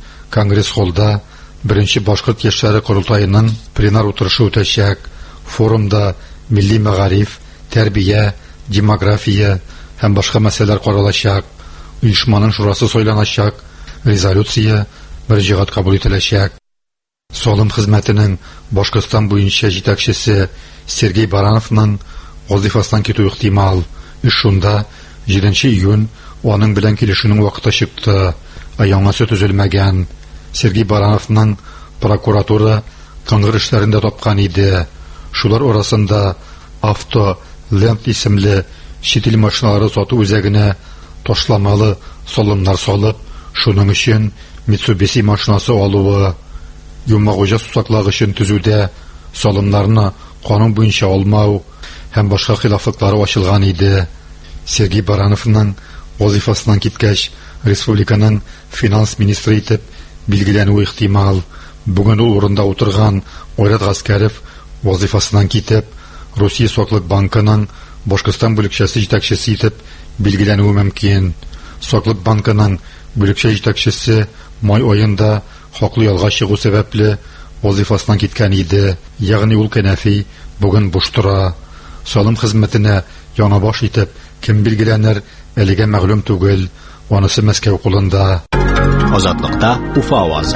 Конгресс-холлда беренче башкорт яшьләре курултаеның пленар утырышы үтәчәк. Форумда милли мәгариф, тәрбия, демография һәм башка мәсьәләләр каралачак. Оешманың шурасы сайланачак, резолюция мөрәҗәгать кабул ителәчәк. Салым хезмәтенең Башкортстан буенча җитәкчесе Сергей Барановның вазифасыннан китү ихтимал. Эш шунда җиденче июнь аның белән килешүнең вакыты чыкты, ә яңасы төзелмәгән. Сергей Барановның прокуратура кыңгыр эшләрендә тапкан иде. Шулар арасында авто Ленд исемле шитил машиналары сату үзәгенә ташламалы салымнар салып, шуның өчен Mitsubishi машинасы алуы, Юмагуҗа сусаклагычын төзүдә салымнарны канун буенча алмау һәм башка хилафлыклары ачылган иде. Сергей Барановның вазифасыннан киткәч, республиканың финанс министры итеп билгеләнүе ихтимал. Бүген ул урында утырган Ойрат Гаскәров вазифасыннан китеп, Россия Соклык банкының Башкортстан бүлекчәсе җитәкчесе итеп билгеләнүе мөмкин. Соклык банкының бүлекчә җитәкчесе май аенда хаклы ялга чыгу сәбәпле вазифасыннан киткән иде. Ягъни ул Кәнәфи бүген буш тора. Салым хезмәтенә яңа баш итеп кем билгеләнер, әлегә мәгълүм түгел. Анысы Мәскәү кулында. Азатлыкта Уфа авазы.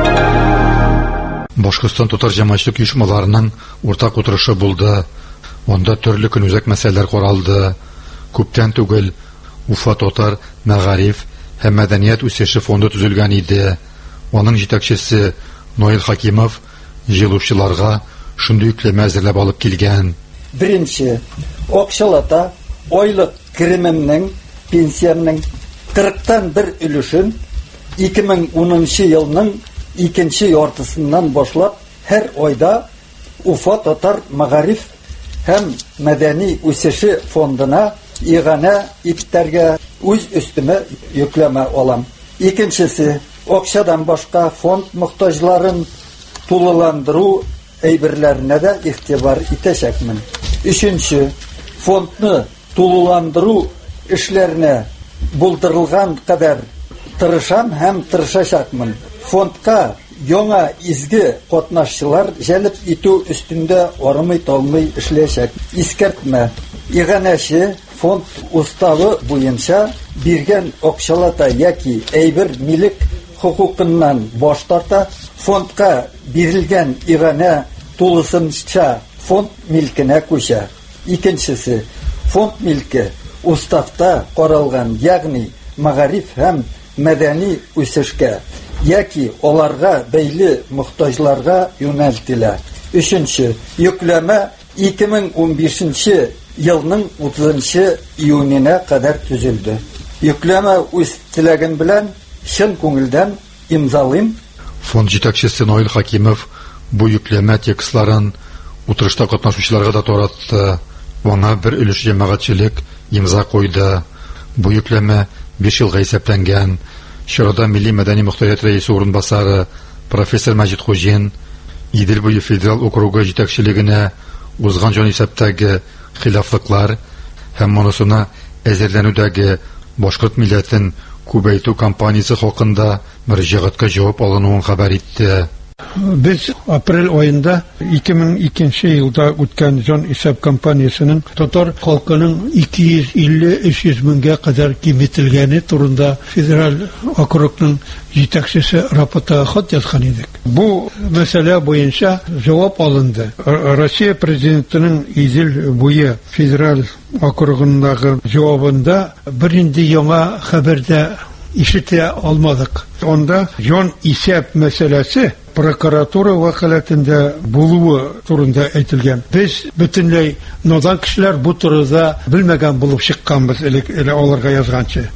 Башкортстан татар җәмәгатьчелек оешмаларының уртак утырышы булды. Анда төрле көнүзәк мәсьәләләр каралды. Күптән түгел Уфа татар мәгариф һәм мәдәният үсеше фонды төзелгән иде. Аның җитәкчесе Ноил Хакимов җыелучыларга шундый үкләмә әзерләп алып килгән. Беренче, акчалата айлык керемемнең, пенсиямның кырыктан бер өлешен ике мең унынчы елның икенче яртысыннан башлап һәр айда Уфа татар мәгариф һәм мәдәни үсеше фондына игъана итәргә үз өстемә йөкләмә алам. Икенчесе, акчадан башка фонд мохтаҗларын тулыландыру әйберләренә дә игътибар итәчәкмен. Өченче, фондны тулыландыру эшләренә булдырылган кадәр тырышам һәм тырышачакмын. Фондка яңа изге катнашчылар җәлеп итү өстендә арымый талмый эшләячәк. Искәртмә, игъанәче фонд уставы буенча биргән акчалата яки әйбер милек хукукыннан баш тарта, фондка бирелгән игъана тулысынча фонд милкенә күчә. Икенчесе, фонд милке уставта каралган, ягъни мәгариф һәм мәдәни үсешкә яки аларга бәйле мохтаҗларга юнәлтелә. Өченче, йөкләмә ике мең унбишенче елның утызынчы июненә кадәр төзелде. Йөкләмә үз теләгем белән чын күңелдән имзалыйм. Фонд җитәкчесе Ноил Хакимов бу йөкләмә текстларын утырышта катнашучыларга да таратты. Аңа бер өлеш җәмәгатьчелек имза куйды. Бу йөкләмә биш елга исәпләнгән. Чарада Милли мәдәни мөхтәрият рәисе урынбасары профессор Мәҗит Хуҗин Идел буе федераль округы җитәкчелегенә узган җан исәптәге хилафлыклар һәм монысына әзерләнүдәге башкорт милләтен күбәйтү кампаниясе хакында мөрәҗәгатькә җавап алынуын хәбәр итте. Biz aprel ayında iki bin ikінші yılda үткән җан исәп кампаниясының татар халкының ике йөз илле - өч йөз меңгә кадәр киметелгәне турында федераль округның җитәкчесе рапорта хат язган идек. Бу мәсьәлә буенча җавап алынды. Россия президентының Идел буе федераль округындагы җавабында бернинди яңа хәбәрдә ишетә алмадык. Онда җан исәп мәсьәләсе прокуратура вәкаләтендә булуы турында әйтелгән. Без бөтенләй надан кешеләр бу турыда белмәгән булып чыкканбыз элек аларга язганчы.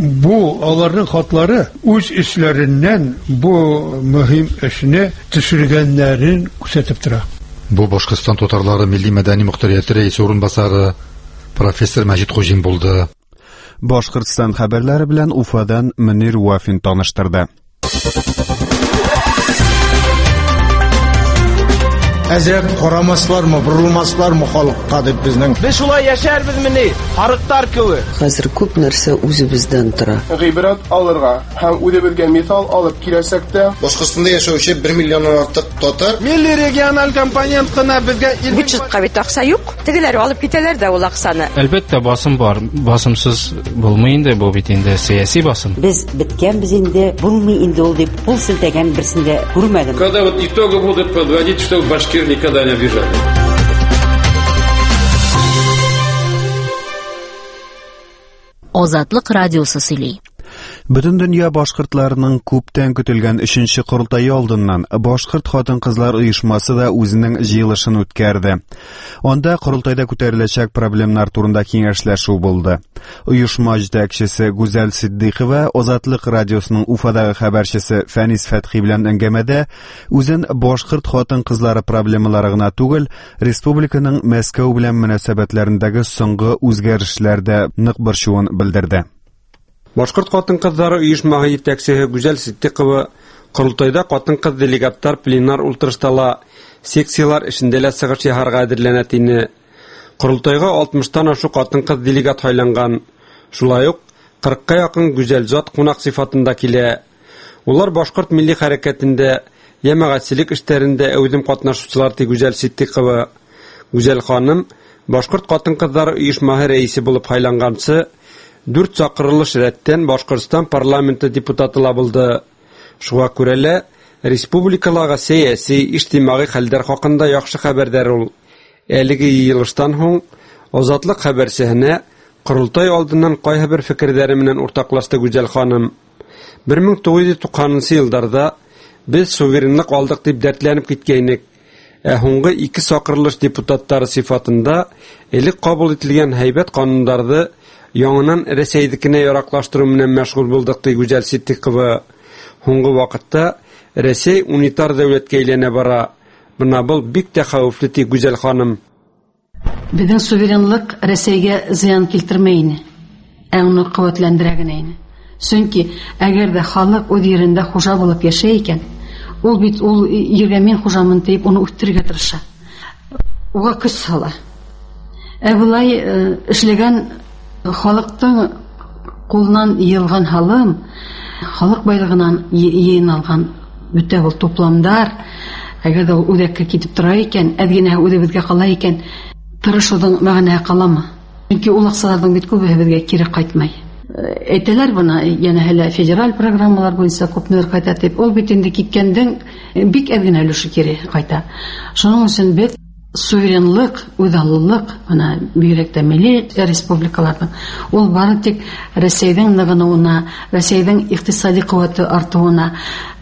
Бу аларның хатлары үз эшләреннән бу мөһим эшне төшергәннәрен күрсәтеп тора. Бу Башкортстан татарлары милли мәдәни мөхтәрияте рәисе урынбасары профессор Мәҗит Хуҗин булды. Башкортстан хәбәрләре белән Уфадан Мөнир Вафин таныштырды. Әзрәк карамаслармы, бурылмаслармы халыкка дип безнең. Без шулай яшәрбез мени, харыктар кебек. Хәзер күп нәрсә үзебездән тора. Гыйбрат алырга һәм үзебезгә мисал алып киләсәк тә, Башкортстанда яшәүче bir миллионнан артык татар милли региональ компонент кына безгә бюджетка бит акча юк. Тегеләр алып китәләр дә ул акчаны. Әлбәттә басым бар. Басымсыз булмый инде бу бит инде сиясәт басым. Без биткәнбез инде, булмый инде ул дип пул селтәгән берсендә күрмәдем. Когда вот итоги будут подводить, что башкир никогда не обижали. Азатлык радиосы сөйли. Бөтен дөнья башкортларының күптән көтелгән өченче курултайы алдыннан Башкорт хатын-кызлар оешмасы да үзенең җыелышын үткәрде. Анда курултайда күтәреләчәк проблемалар турында киңәшләшү булды. Оешма җитәкчесе Гүзәл Сиддыйкова Азатлык радиосының Уфадагы хәбәрчесе Фәнис Фәтхи белән әңгәмәдә үзен башкорт хатын-кызлары проблемалары гына түгел, республиканың Мәскәү белән мөнәсәбәтләрендәге соңгы үзгәрешләрдә нык борчуын белдерде. Башкорт хатын-кызлары оешмасы җитәкчесе Гүзәл Сиддыйкова курултайда хатын-кыз делегаттар пленар утырыштала секциялар эшендә сыгыш яһарга әзерләнә тине. Курултайга алтмыштан ашу хатын-кыз делегат сайланган. Шулай ук кырыкка якын гүзәл зат кунак сыйфатында килә. Улар башкорт милли хәрәкәтендә, җәмәгатьчелек эшләрендә әүдем катнашучылар ди Гүзәл Сиддыйкова. Гүзәл ханым башкорт хатын-кызлары оешмасы рәисе булып сайланганчы дүрт чакырылыш рәттән Башкортстан парламенты депутаты булды. Шуңа күрә республикаларга сәяси, иҗтимагый хәлләр хакында яхшы хәбәрдар ул. Әлеге йыелыштан һуң Азатлык хәбәрчесенә курултай алдыннан кайһы бер фикерләре белән уртаклашты Гүзәл ханым. bir ming to'qqiz yuz to'qsoninchi елларда без суверенлык алдык дип дәртләнеп киткәйнек. Ә һуңгы ике сакырылыш депутаттары сыйфатында элек кабул ителгән һәйбәт кануннарны яңадан Рәсәйдекенә яраклаштыру белән мәшгуль булдык ди Гүзәл Сиддыйкова. Һуңгы вакытта Рәсәй унитар дәүләткә әйләнә бара. Бuna был бик тә хәвефле ди Гүзәл ханым. Безнең суверенлык Рәсәйгә зыян килтермәйне, ә уны куәтләндерә генә ине. Чөнки әгәр дә халык үз yerендә хуҗа булып яшәй икән, ул бит ул ергә мин хуҗамын дип уны үстерергә тырыша. Уга көч сала. Ә булай эшләгән халыктың кулынан йылган халым, халык байлыгынан йыйын алган бүтә ул топламдар, әгәр дә ул үдәккә китеп тора икән, әдгенә үдебезгә кала икән, тырышуның мәгънәсе каламы? Чөнки ул аксаларның бит күбе безгә кире кайтмай. Әйтәләр буны, яна һәлә федераль программалар буенча күпнәр кайта дип, ул бит инде киткәндән бик әдгенә өлеше кире кайта. Шуның өчен бит суверенлык, үҙаллылык, ана бигрәк тә милли республикаларның, ул бары тик Рәсәйдең ныгынуына, Рәсәйдең икътисади куәте артуына,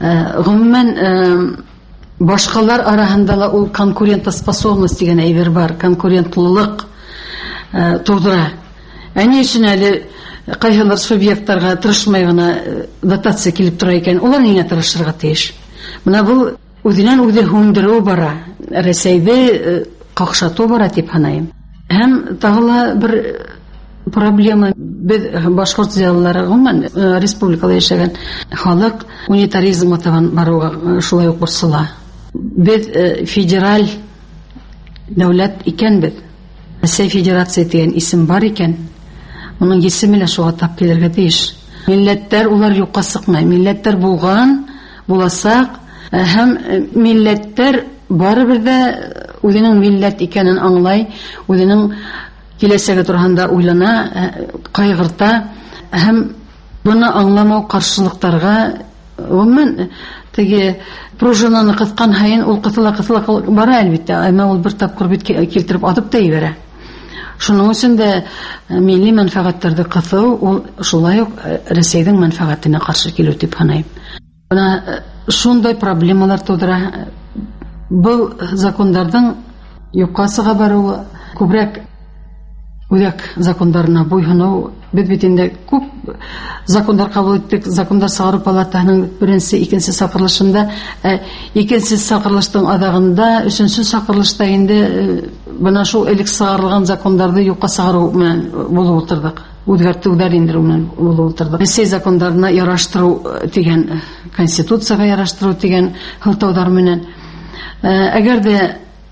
гомумән башкалар арасында ла ул конкурентоспособность дигән әйбер бар, конкурентлылык тудыра. Әни өчен әле кайһылар субъектларга тырышмай гына дотация килеп тора икән, улар ниңә тырышырга тиеш? Менә бу үзеннән үзе хундыру бара, Рәсәйдә какшату бара дип саныйм. Һәм тагыла бер проблема, без башкорт зыялылары гомумән республикада яшәгән халык унитаризм атаган баруга шулай ук борсыла. Без федераль дәүләт икәнбез. Рәсәй Федерация дигән исем бар икән. Уның исеме лә шуга тап килергә тиеш. Милләттәр улар юкка сыкмай. Милләттәр булган, буласак, һәм милләттәр барыбер дә үзенең милләт икәнен аңлай, үзенең киләсәге турында уйлана, кайгырта, һәм буны аңламау каршылыктарга гомумән теге пружинаны кыскан һайын ул кысыла кысыла бара әлбәттә, әмма ул бер тапкыр бит килтереп атып та ибәрә. Шуның өчен дә милли мәнфәгатьләрне кысу ул шулай ук Рәсәйнең мәнфәгатенә каршы килү дип саныйм. Бuna шундай проблемалар тудыра. Бу законнарның юкка сыга баруы, күбрәк үдәк законнарына буйһыну, без бит инде күп законнар кабул иттек. Законнар сыгару палатаның беренче, икенче сакырылышында, икенче сакырылыштың адагында, өченче сакырылышта инде бuna шул элек сыгарылган законнарны юкка сыгару белән булып утырдык. Үзгәртүләр индерү белән булып утырдык. Рәсәй законнарына яраштыру дигән, конституцияга яраштыру дигән хылтаулар менән. Әгәр дә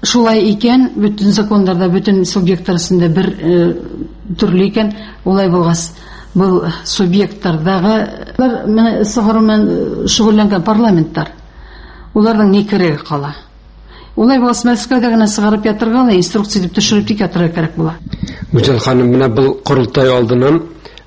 шулай икән, бөтен законнарда, бөтен субъектлар өстендә бер төрле икән, улай булгас, был субъектлардагы менә сыгырмен шөгыльләнгән парламентлар, уларның ни кирәге кала? Улай булгас, Мәскәүдә генә сыгарып ятырга, инструкция дип төшереп тик ятырга кирәк була. Гүзәл ханым, менә был курултай алдыннан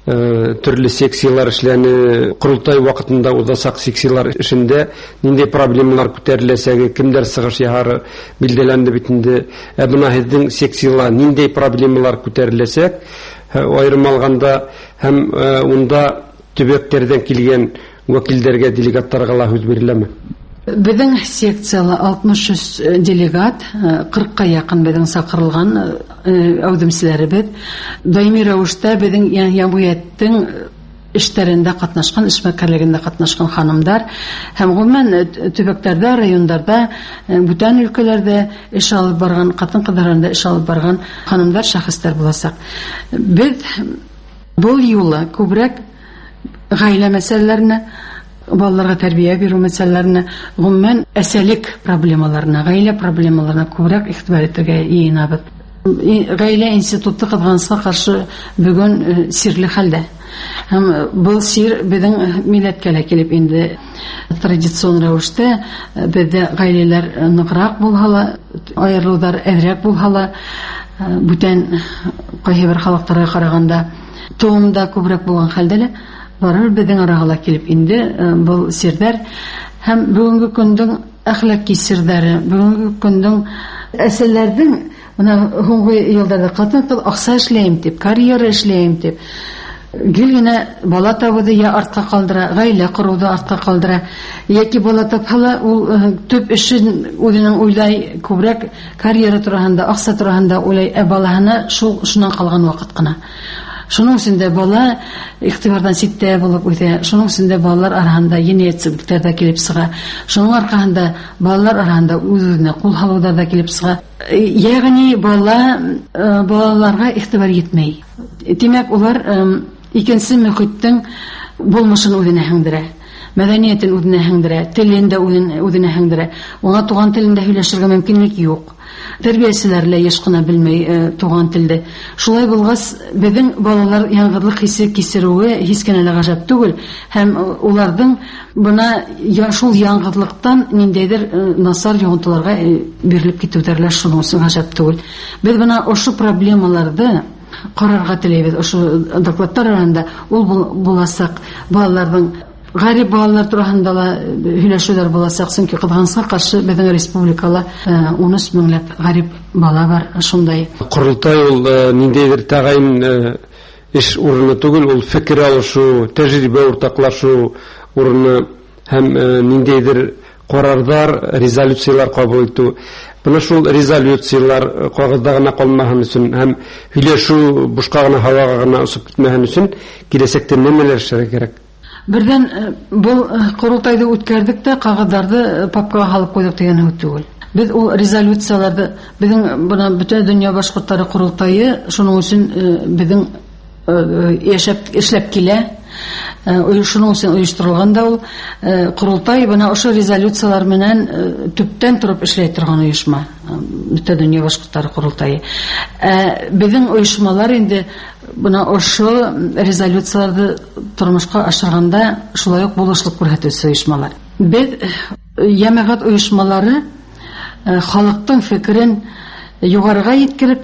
төрле секциялар эшләне, курултай вакытында узасак секциялар эшендә нинди проблемалар күтәреләсәге, кемдер сыгыш яһары билгеләнде бит инде. Ә бuna һезнең секциялар нинди проблемалар күтәреләсәк, аерым алганда һәм унда төбәкләрдән килгән вәкилләргә, делегатларга ла һүз биреләме? Безнең секциялы алтмыш өч делегат, кырыкка якын безнең сакырылган әүдемчеләребез даими рәвештә безнең җәмгыятьнең эшләрендә катнашкан, эшмәкәрлегендә катнашкан ханымдар һәм гомумән төбәкләрдә, районнарда, бүтән өлкәләрдә эш алып барган, хатын-кызларында эш алып барган ханымдар, шәхесләр буласак. Без бу юлы күбрәк гаилә мәсьәләләренә, балаларга тәрбия бирү мәсьәләләренә, гомумән әсәлек проблемаларына, гаилә проблемаларына күбрәк игътибар итәргә йыенабыз. Гаилә институты кызганычка каршы бүген сирле хәлдә. Һәм бу сир безнең милләткә лә килеп инде. Традицион рәвештә бездә гаиләләр ныграк булһалар, аерылулар әзрәк булһалар, бүтән кайбер бер халыкларга караганда туымда күбрәк булган хәлдә лә барыр безнең арага килеп инде бу сирдәр һәм бүгенге көндең әхлаки сирдәре, бүгенге көндең әсәләрдән менә һуңгы елларда катын-кыз акча эшләйм дип, карьера эшләйм дип, гел генә бала табуды я артка калдыра, гаилә коруды артка калдыра, яки бала тапһала, ул төп эшен үзенең уйлай, күбрәк карьера турында, акча турында уйлай, ә балаһына шул шуннан калган вакыт кына. Шуның өчен бала игътибардан ситтә булып үтә. Шуның өчен балалар арасында җинаятьчелектә килеп сыга. Шуның аркасында балалар арасында үзенә кул һалуда килеп сыга. Ягъни бала балаларга игътибар итмәй. Димәк, улар икенче мөхиттең булмышын үзенә һеңдерә. Мәдәниятен үзенә һеңдерә, телен дә үзенә һеңдерә. Аңа туган телендә һөйләшергә мөмкинлек юк. Тәрбиячеләр еш кына белмәй туган телде. Шулай булгас, безнең балалар яңгырлык хисе кисерүе һич кенә дә гаҗәп түгел. Һәм уларның буна шул яңгырлыктан ниндидер насар йогынтыларга бирелеп китүдәрләр, шуның өчен гаҗәп түгел. Без буна ошо проблемаларны карарга теләйбез. Ошо докладлар арасында ул буласак, балаларның гарип балалар турында ла һөйләшүләр буласак, чөнки кызганычка каршы безнең республикала ун өч меңләп гарип бала бар, шундай. Курултай ул ниндидер тәгаен эш урыны түгел, ул фикер алышу, тәҗрибә уртаклашу урыны һәм ниндидер карарлар, резолюциялар кабул итү. Буны шул резолюциялар кагызда гына калмаһын өчен һәм һөйләшү бушка гына һавага гына усып китмәһен өчен киләсәктә нәмәләр эшләргә кирәк? Бердән бу курултайды үткәрдек тә, кагыдарды папкага халык куйдык дигән һүз түгел. Без ул резолюцияларда безнең буна бөтен дөнья башкортлары курултайы шуның өчен безнең яшәп эшләп килә. Шуның өчен оештырылган да ул курултай буна ошо резолюциялар менән төптән торып эшләй торган оешма. Бөтен дөнья башкортлары курултайы. Безнең оешмалар инде буна ошо резолюцияларны тормышка ашырганда шулай ук булышлык күрсәтүче оешмалар. Без җәмәгать оешмалары халыктың фикерен югарыга yetkirib,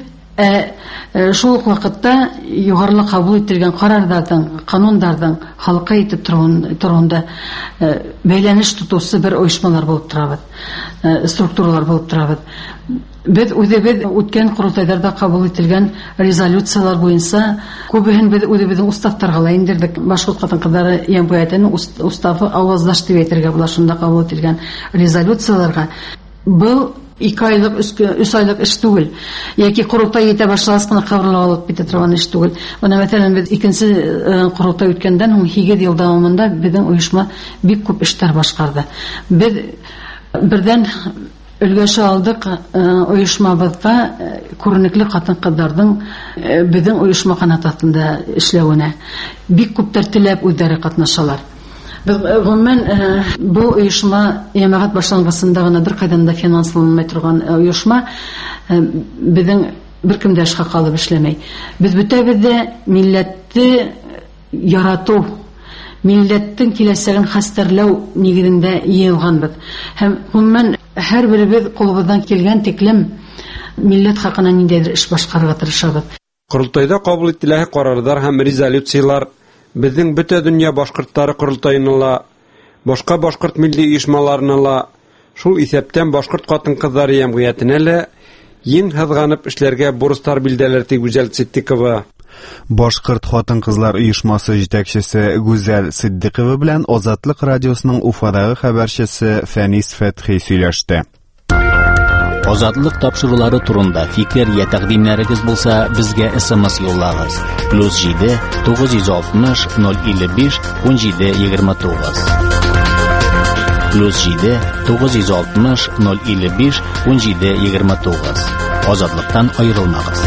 шул вакытта югарылык кабул ителгән карарлардан, кануннардан халыкка итеп торганда бәйләнеш тотусы бер оешмалар булып торабыз, структуралар булып торабыз. Без үзебез үткән курултайларда кабул ителгән резолюциялар буенча күбеген без үзебезнең уставтарга ла индердек. Башкорт хатын-кызлары җәмгыятенең уставы аваздаш дип әйтергә була, шунда кабул ителгән резолюцияларга. Бу ике айлык, өч айлык эш түгел. Яки курултай итә башлагас кына кабырга алып китә торган эш түгел. Менә мәсәлән, без икенче курултай үткәндән соң һигез ел дәвамында безнең оешма бик күп эшләр башкарды. Без бердән өлгәшә алдык оешмабызда күренекле хатын-кызларның безнең оешма канатында эшләвенә. Бик күп тәртиләп үзләре катнашалар. Гомумән, бу оешма ямагат башлангысында гына бер кайдан да финансланмый торган оешма, безнең беркем дә эшкә калып эшләмәй. Без бөтәбез дә милләтне ярату, милләттең киләчәген хәстәрләү нигезендә йыелганбыз. Һәм гомумән һәр беребез кулыбыздан килгән тиклем милләт хакына ниндидер эш башкарырга тырышабыз. Курултайда кабул ителәһе карарлар һәм резолюциялар безнең бөтә дөнья башкортлары курултайына, башка башкорт милли оешмаларына, шул исәптән башкорт хатын-кызлары җәмгыятенә лә ең хызганып эшләргә бурыстар билдәләр Гүзәл Сиддикова. Башкорт хатын-кызлар оешмасы җитәкчесе Гүзәл Сиддикова белән Азатлык радиосының Уфадагы хәбәрчесе Фәнис Фәтхи сөйләште. Азатлык тапшырулары турында фикер я тәкъдимнәрегез булса, безгә эс-эм-эс юллагыз. плюс җиде тугыз йөз алтмыш ноль илле биш унҗиде егерме тугыз. плюс җиде тугыз йөз алтмыш ноль илле биш унҗиде егерме тугыз. Азатлыктан аерылмагыз.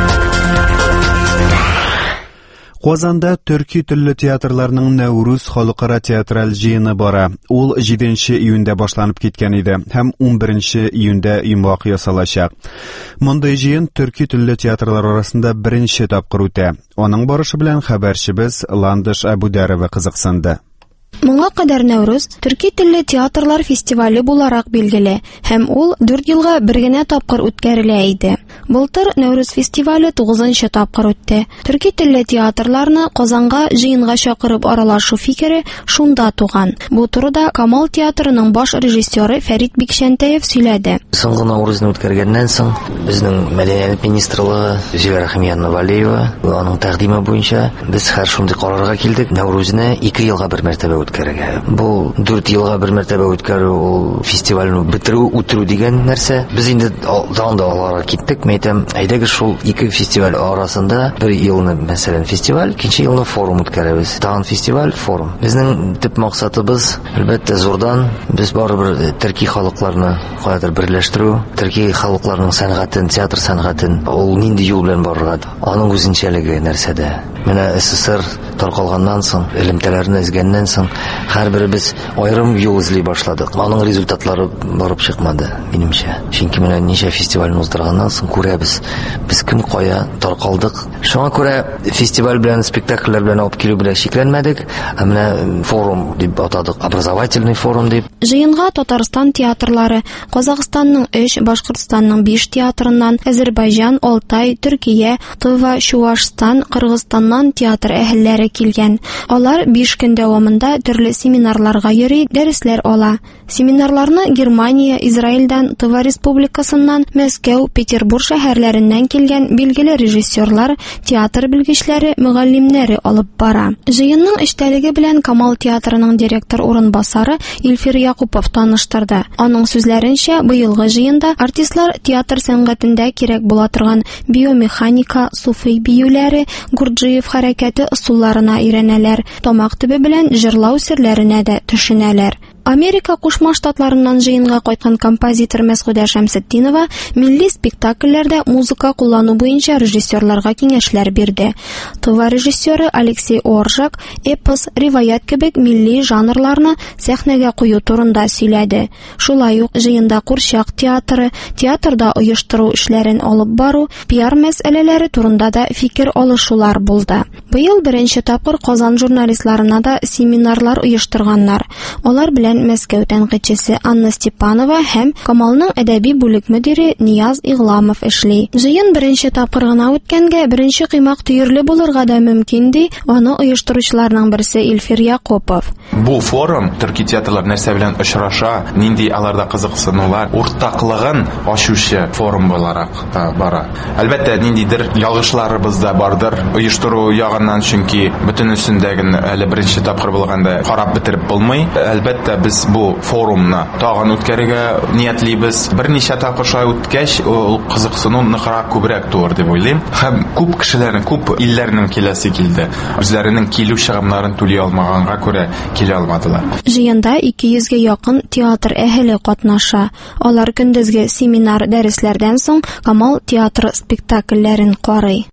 Казанда төрки телле театрларның Нәүрүз халыкара театраль җыены бара. Ул җиденче июньдә башланып киткән иде һәм унберенче июньдә йомгак ясалачак. Мондый җыен төрки телле театрлар арасында беренче тапкыр үтә. Аның барышы белән хәбәрчебез Ландыш Әбүдәрова кызыксынды. Моңа кадәр Нәүрүз төрки телле театрлар фестивале буларак билгеле, һәм ул дүрт елга бер генә тапкыр үткәрелә иде. Былтыр Нәүрүз фестивале тугызынчы тапкыр үтте. Төрки телле театрларны Казанга җыенга чакырып аралашу фикере шунда туган. Бу турыда Камал театрының баш режиссеры Фәрит Бикшәнтәев сөйләде. Соңгы Нәүрүзне үткәргәннән соң безнең Мәдәният министрлыгы Зилә Рәхимиянова Валиева аның тәкъдиме буенча без һәр шундый карарга килдек. Нәүрүзне ике елга бер мәртәбә үткәрергә. Бу дүрт елга бер мәртәбә үткәрү ул фестивальне бетерү, үтерү дигән нәрсә. Без инде алда аларга киттек. Әйтәм, әйдәгез шул ике фестиваль арасында бер елны, мәсәлән, фестиваль, икенче елны форум үткәрәбез. Тагын фестиваль, форум. Безнең төп максатыбыз, әлбәттә, зурдан без барыбер төрки халыкларны каядыр берләштерү, төрки халыкларның сәнгатен, театр сәнгатен, ул нинди юл белән барырга, аның үзенчәлеге нәрсәдә. Менә СССР таркалганнан соң, элемтәләрне изгәннән соң, һәрберебез аерым юл эзли башладык. Аның результатлары барып чыкмады, минемчә. Чөнки менә ничә фестивальне уздырганнан соң күрәбез, без кем кая таркалдык. Шуңа күрә фестиваль белән, спектакльләр белән алып килү белән шикләнмәдек, ә менә форум дип атадык, образовательный форум дип. Җыенга Татарстан театрлары, Казакъстанның өч, Башкортстанның биш театрыннан, Азәрбайҗан, Алтай, Төркия, Тыва, Чувашстан, Кыргызстаннан театр әһелләре килгән. Алар биш көн дәвамында төрле семинарларга йөри, дәресләр ала. Семинарларны Германия, Израильдән, Тыва Республикасыннан, Мәскәү, Петербург шәһәрләреннән килгән билгеле режиссерлар, театр белгечләре, мөгаллимнәре алып бара. Җыенның эчтәлеге белән Камал театрының директор урынбасары Илфир Якупов таныштырды. Аның сүзләренчә, быелгы җыенда артистлар театр сәнгатендә кирәк була торган биомеханика, суфи биюләре, Гурджиев хәрәкәте ысулларына өйрәнәләр, тамак төбе белән җырлау серләренә дә төшенәләр. Америка Кушма Штатларыннан җыенга кайткан композитор Мәсгүдә Шәмсетдинова милли спектакльләрдә музыка куллану буенча режиссерларга киңәшләр бирде. Тыва режиссеры Алексей Оржак эпос, риваят кебек милли жанрларны сәхнәгә кую турында сөйләде. Шулай ук җыенда Курчак театры, театрда оештыру эшләрен алып бару, пиар мәсьәләләре турында да фикер алышулар булды. Быел беренче тапкыр Казан журналистларына да семинарлар оештырганнар. Алар белән Мәскәү тәнкыйтьчесе Анна Степанова һәм Камалның әдәби бүлек мөдире Нияз Игламов эшли. Җыен беренче тапкыр гына үткәнгә беренче кыймак төерле булырга да мөмкин ди, аны оештыручыларның берсе Илфир Якупов. Бу форум төрки театрлар нәрсә белән очраша, нинди аларда кызыксынулар, уртаклыгын ачучы форум буларак бара. Әлбәттә, ниндидер ялгышларыбыз да бардыр. Оештыру ягыннан, чөнки бөтенесендәге әле беренче тапкыр булганда карап бетереп булмый. Әлбәттә, biz bu forumna tagын үткәрергә ниятлибез. Берничә тапкыр шулай үткәч, ул кызыксыну ныграк күбрәк туыр дип уйлыйм. Һәм күп кешеләрнең, күп илләрнең киләсе килде. Үзләренең килү чыгымнарын түли алмаганга күрә килә алмадылар. Җыенда ике йөзгә якын театр әһеле катнаша. Алар көндезге семинар, дәресләрдән соң Камал театры спектакльләрен карый.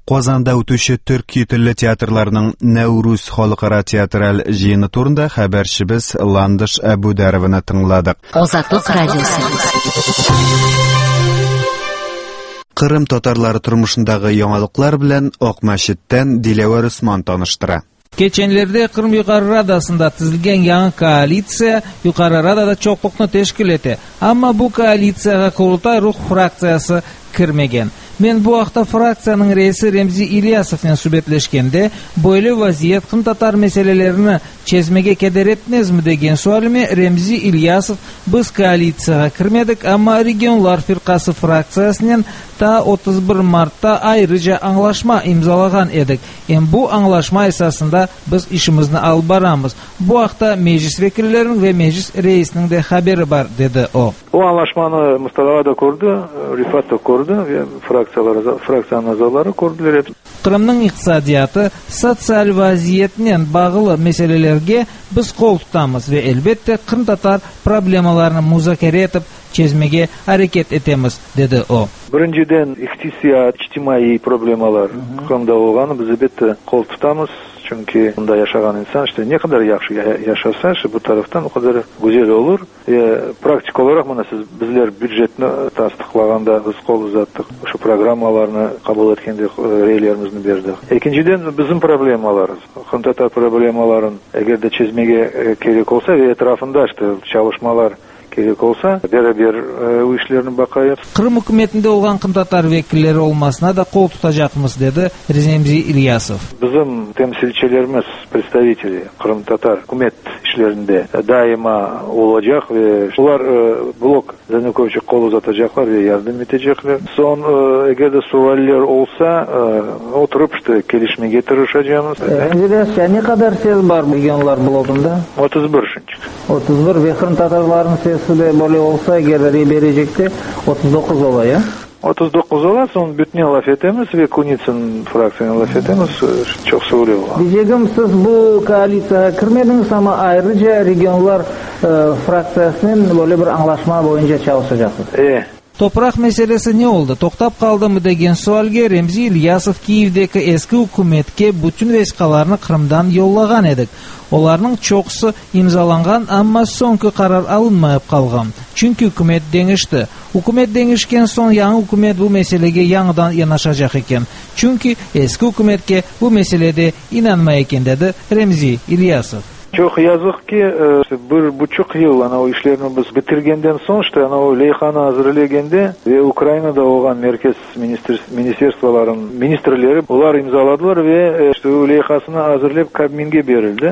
Qozonda o'tuvchi Türkiy tilli teatrlarning Navruz xalqaro teatral jiyini турында xabarchimiz Landish Abudarovni tingladik. Ozodlik radiosi. Qırım tatarlari turmuşundagi yangiliklar bilan Oqmashitdan Dilawar Usmon tanishtira. Geçenlerde Kırım Yukarı Radası'nda tizilgen yangi koalitsiya Yukarı Radada çoklukni teşkil etti. Ama bu koalitsiyaga Qurultay ruh fraksiyasi kirmegen. Men bu vaqtda fraksiyaning reisi Remzi Ilyasovdan suhbatlashganda bo'yli vaziyat Qrim tatar meselelerini chezmege keder etmezmi degan savolime Remzi Ilyasov biz koalitsiyaga kirmedik, ammo regionlar firqasi fraksiyasining ta o'ttiz bir martda ayrıca anlaşma imzalagan edik. Em bu anlaşma esasında biz işimizni alib boramiz. Bu vaqtda meclis vekillarining ve meclis reisining de haberi var dedi o. O anlaşmanı Mustafa da kurdu, Rifat da kurdu ve fraksiyalar, fraksiyanın azaları kurdular. Qrimning iqtisodiyoti, sotsial vaziyetining bağlı meselelerge biz qo'l tutamiz ve elbette Qrim tatar problemalarini muzokara etib çözmege hareket etemiz dedi o. Birinciden iqtisiyat, ijtimoiy problemalar Qrimda bo'lgani biz elbette qo'l tutamiz. Çünkü bunda yaşayan insan işte ne kadar yaxşı yaşasa işte bu taraftan o kadar güzel olur. E, praktik olarak mana siz bizler büdjetni tasdiqlaganda biz qo'l uzattık. Şu programmalarını kabul etkende reylerimizni berdik. İkinciden bizim problemalarımız. Qrim tatar problemaların eğer de çözmege gerek olsa ve etrafında işte çalışmalar gerek olsa beraber o işlerini bakayız. Qrim hükümetinde olan Qrim tatar vekilleri olmasına da qo'l tutacakmız dedi Remzi Ilyasov. Bizim temsilcilerimiz, представители Qrim tatar hükümet işlerinde daima olacak ve bunlar blok Zanukovic'e qo'l uzatacaklar ve yardım edecekler. Son eğer de sualler olsa oturup işte kelişmeye tırışacağımız. Remzi ne kadar ses var regionlar blogunda? otuz bir. otuz bir ve Qrim tatarların sesi de böyle olsa geri verecekti otuz dokuz olay ya. otuz dokuz olay son bütünü laf etemiz ve Kunitsin fraksiyonu laf etemiz çok söylüyor. Diyeceğim siz bu koalitsiyaya kirmediniz ama ayrıca regionlar e, fraksiyasının böyle bir anlaşma boyunca çalışacaksınız. Evet. Toprak meselesi ne oldu? Toktap kaldı mı degan savolga Remzi Ilyasov Kiyevdeki eski hukumetke bütün vesikalarını Qrimdan yollagan edik. Olarning çoğusu imzalangan, ama so'nggi qaror alınmayıp kalgan. Çünkü hükümet dengişti. Hükümet dengişken son yangi hükümet bu meselege yangidan yanaşacak eken. Çünkü eski hükümetke bu meselede inanmay eken dedi Remzi Ilyasov. Çok yazık ki işte bir buçuk yıl ana o işlerini biz bitirgenden son işte ana o leyhanı hazırlayaganda ve Ukrayna'da olan merkez ministerstvaların ministerleri onlar imzaladılar ve işte o leyhasını hazırlayıp kabinge verildi.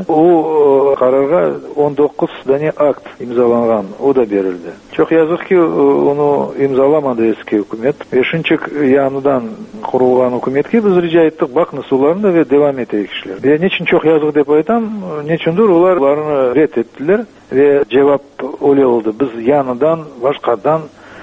O kararga on dokuz tane akt imzalangan, o da verildi. Çok yazık ki onu imzalamadı eski hükümet. Eşinçik yanıdan kurulgan hükümetke biz rica ettik bakın sularında ve devam ettik işler. Ve niçin çok yazık deyip aytam, niçindir onlar onlarını ret ettiler ve cevap öyle oldu. Biz yanıdan başkadan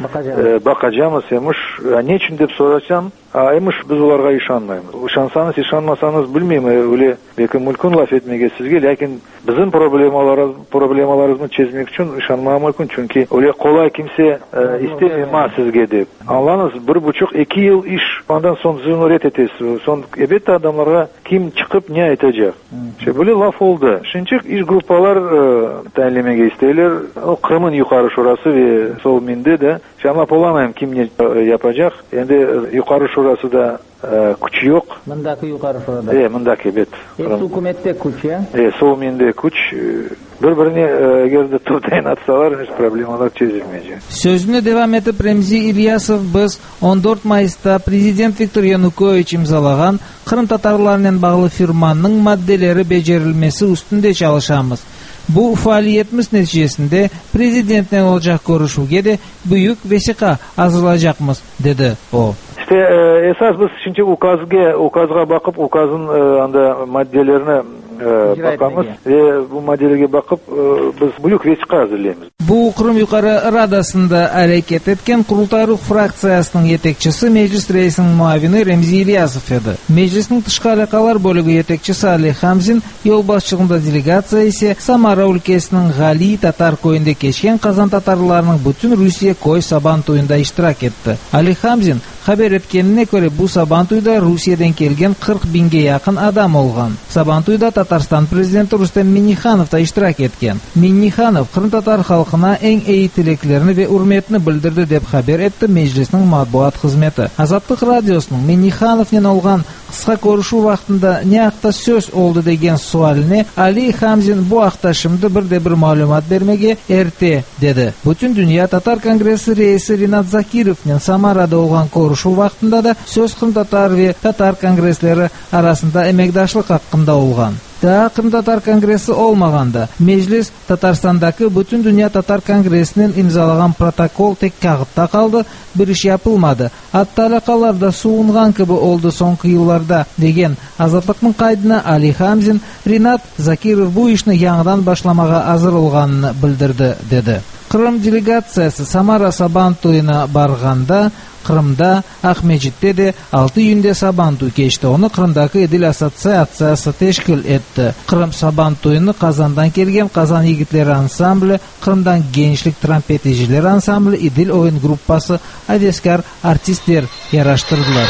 e, bakacağımız emiş. Ne için deyip soracağım. Emiş biz onlarga işanmayız. Işansanız işanmasanız bilmeyeyim öyle belki mülkün laf etmege sizge. Lakin bizim problemalarımız problemalarımızı çözmek için işanmam mümkün. Çünkü öyle kolay kimse e, istemiyor sizge deyip. Anladınız bir buçuk iki yıl iş ondan son sizin ret etesiz. Son elbette adamlara kim çıkıp ne edecek. İşte böyle laf oldu. Şimdi iş gruplar e, tayinlemege isteyler. O Qrim'in yukarı şurası ve sol minde de anlap olamayım kim ne yapacak. Yani yukarı şurası da e, kuch yok. Mındaki yukarı şurada. Evet, mındaki evet. Eski hükümette kuch ya. Evet, sol minde kuch. Bir-birini eğer de tutayın atsalar hiç problemalar çözülmeyecek. Sözüne devam etip Remzi Ilyasov biz on dört Mayıs'ta Prezident Viktor Yanukovich imzalagan Qrim tatarlarının bağlı firmanın maddeleri becerilmesi üstünde çalışamız. Bu faaliyetimiz neticesinde Prezident'le olacak görüşüge de büyük vesika hazırlayacakmız dedi o. İşte e, esas biz şimdi ukazga ukazga bakıp ukazın e, anda maddelerini e, bakamız ve bu maddelerge bakıp e, biz büyük vesika hazırlayamız. Bu Qrim Yukarı Radası'nda hareket etken Qurultay ruh fraksiyasının yetekçisi Meclis reisinin muavini Remzi Ilyasov edi. Meclisning tışkı alakalar bölügü yetekçisi Ali Hamzin yol başçılığında delegatsiya ise Samara ülkesinin Gali Tatar koyunda geçken Kazan tatarlarının bütün Rusya koy saban toyunda iştirak etti. Ali Hamzin Хабар эткенине көрө, бу Сабантуйда Русиядан келген кырк миңге якын адам болгон. Сабантуйда Татарстан президенти Рустем Минниханов да иштирак эткен. Минниханов кырым татар халкына эң ээ тилектерин ва урметин билдирди деп хабар этти Мejlisning матбуат кызмети. Азаттык радиосунун Миннихановнен алган кыска көрүшүү вактында не акта сөз болду деген суалыне Али Хамзин бу акташымды бирде бир маалымат бермеге эрте деди. Бүтүн дүйнө татар конгресси рейси Ринат Закировнун Самарада болгон көрүшүү вактында да сөз кырым татар ва татар конгресслери арасында эмекдашлык хакында болгон. Да кырым татар конгресси олмаганда Mejlis Татарстандагы бүтүн дүйнө татар конгрессинин имзалаган протокол тек кагытта калды, бир иш япылмады. Атталакаларда суунган кеби олду соңку жылдарда деген Азаттыктын кайдына Али Хамзин Ринат Закиров бу ишни яңадан башламага азыр болгонун билдирди деди. Кырым делегациясы Самара Сабантуйуна барганда Кырымда Акмежитте де алты июнде Сабантуй кечти. Оны Кырымдагы Эдил ассоциациясы тешкил этти. Кырым Сабантуйуну Казандан келген Казан йигитлери ансамблі, Кырымдан генчлик трампетичилер ансамблі, Эдил оюн группасы, адескар артисттер яраштырдылар.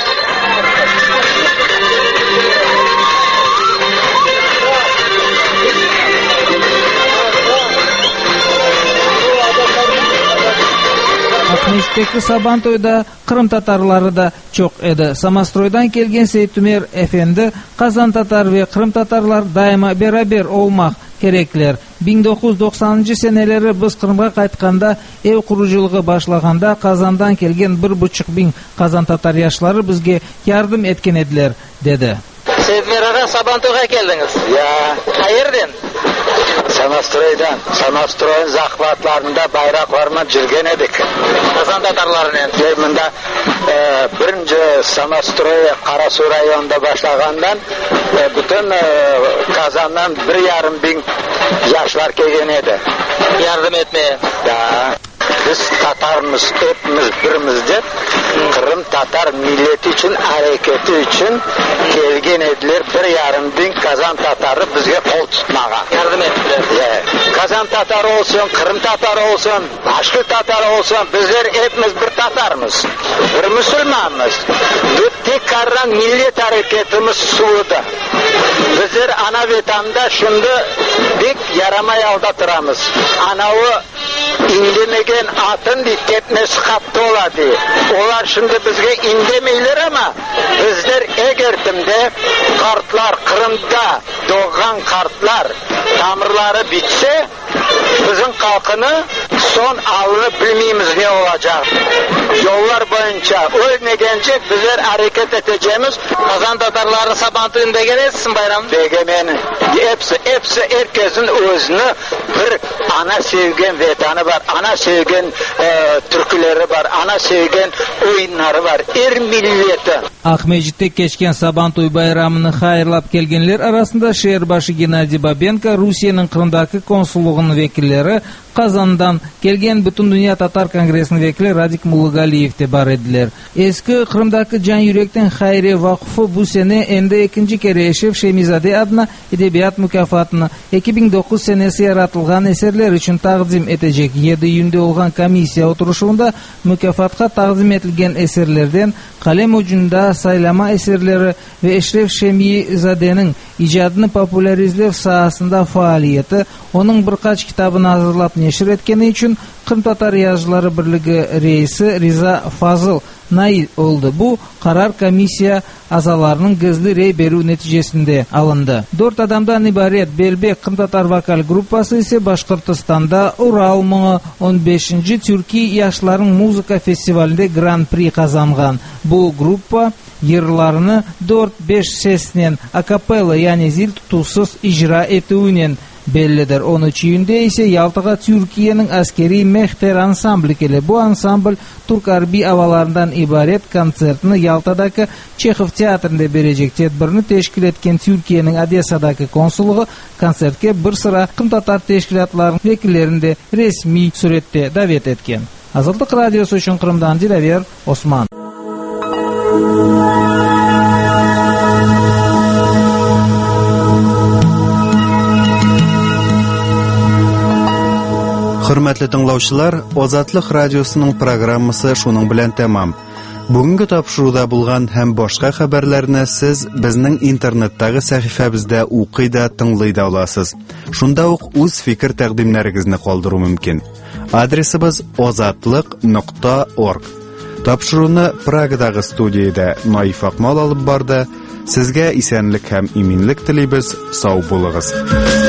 Акмежиттеги Сабантуйда Кырым татарлары да чок эди. Самостройдан келген Сейтумер эфенди Казан татар ва Кырым татарлар дайыма берабер олмак кереклер. миң тогуз жүз токсонунчу сенелери биз Кырымга кайтканда, эв куруучулугу башлaganda Казандан келген bir buçuk миң Казан татар яшлары бизге жардым эткен эдилер, деди. Сейтумер ага, Сабантуйга келдиңиз? Я. Кайерден? Самостройдан. Самостройдун захватларында байрактармен жүрген едик. Казан татарларынын. Мында биринчи Самострой Кара Суу районунда башлагандан бүтүн Казандан bir жарым миң жашлар келген эди. Жардым этмeye. Да. Biz Tatarmız, hepimiz birimiz deb Kırım Tatar milleti için, hareketi için kelgen ediler. Bir yarım bin Kazan Tatarı bizge kol tutmağa. Yardım ettiler. Yeah. Kazan Tatarı olsun, Kırım Tatarı olsun, başka Tatarı olsun, bizler hepimiz bir Tatarmız. Bir Müslümanmız. Tek karran millet hareketimiz suudu. Bizler ana vatanda şimdi dik yaramay aldatıramız. Anavı indemegen atın dikkatnesi kaptı oladı. Olar şimdi bizge indemeyler ama bizler egertimde kartlar Kırım'da doğan kartlar tamırları bitse bizim kalkını son alını bilmeyimiz ne olacak. Yollar boyunca ölmegence bizler hareket edeceğimiz. Kazan Tatarları Sabantuyu'nu degenezsin bayram. Degemeni. Hepsi, hepsi herkesin özünü bir ana sevgen vetanı var. Ana sevgen e, türküleri var. Ana sevgen oyunları var. Er milleti. Акмежитте кечкен Сабантуй байрамын хайырлап келгенлер арасында шээрбашы Геннадий Бабенко, Русиянын Кырымдагы консулдугунун векилдери, Казандан келген Бүтүн дүйнө татар конгрессинин векили Радик Муллагалиев те бар эдилер. Эски Кырымдагы жан юректен хайрия вакфы бу сене энди экинчи кере Эшев Шемизаде адына эдебият мукафатын эки миң тогуз сенеси яратылган эсерлер үчүн тагдим этежек. жети июнде болгон комиссия отурушунда мукафатка тагдим этилген эсерлерден Калем учунда сайлама эсерлери ва Эшреф Шемизаденин ижадын популяризлөө саасында фаалияты, онун бир кач китабын азырлап нешир эткени үчүн Кырым татар жазуулары бирлиги рейси Риза Фазыл Наил oldu. Bu karar комиссия азаларының гызды рей берүү нәтижесінде алынды. Дөрт адамдан ибарет Белбек Кырым татар вокал группасы ise Башкортостанда Урал мыңы он бешинчи Türkiye яшларын музыка фестивалінде гран-при казанган. Bu группа йырларны төрт-беш сеснен акапелла, яғни зил тутусuz ижра этүүнен bellidir. он үч июнде ise Ялтага Türkiye'nin askeri mehter ansambli келе. Bu ansambl Türk Arbi avalarından ibaret konsertini Ялтадагы Чехов театрында бережек. Тедбирни тешкил эткен Türkiye'nin Одессадагы консулугу концертке bir sıra Кырым татар тешкилатларынын векилеринде resmi сүрөттө давет эткен. Азаттык радиосу үчүн Кырымдан Дилавер Осман. Hürmetli dinləyicilər, Ozatlık Radiosunun proqramması şunun bilan tamam. Бүгенге тапшыруда булган һәм башка хәбәрләрне сез безнең интернеттагы сәхифәбездә укый да, тыңлый да аласыз. Шунда ук үз фикер тәкъдимнәрегезне калдыру мөмкин. Адресыбыз озатлык нокта орг. Тапшыруны Прагадагы студиядә Наиф Акмал алып барды. Сезгә исәнлек һәм иминлек телибез. Сау булыгыз.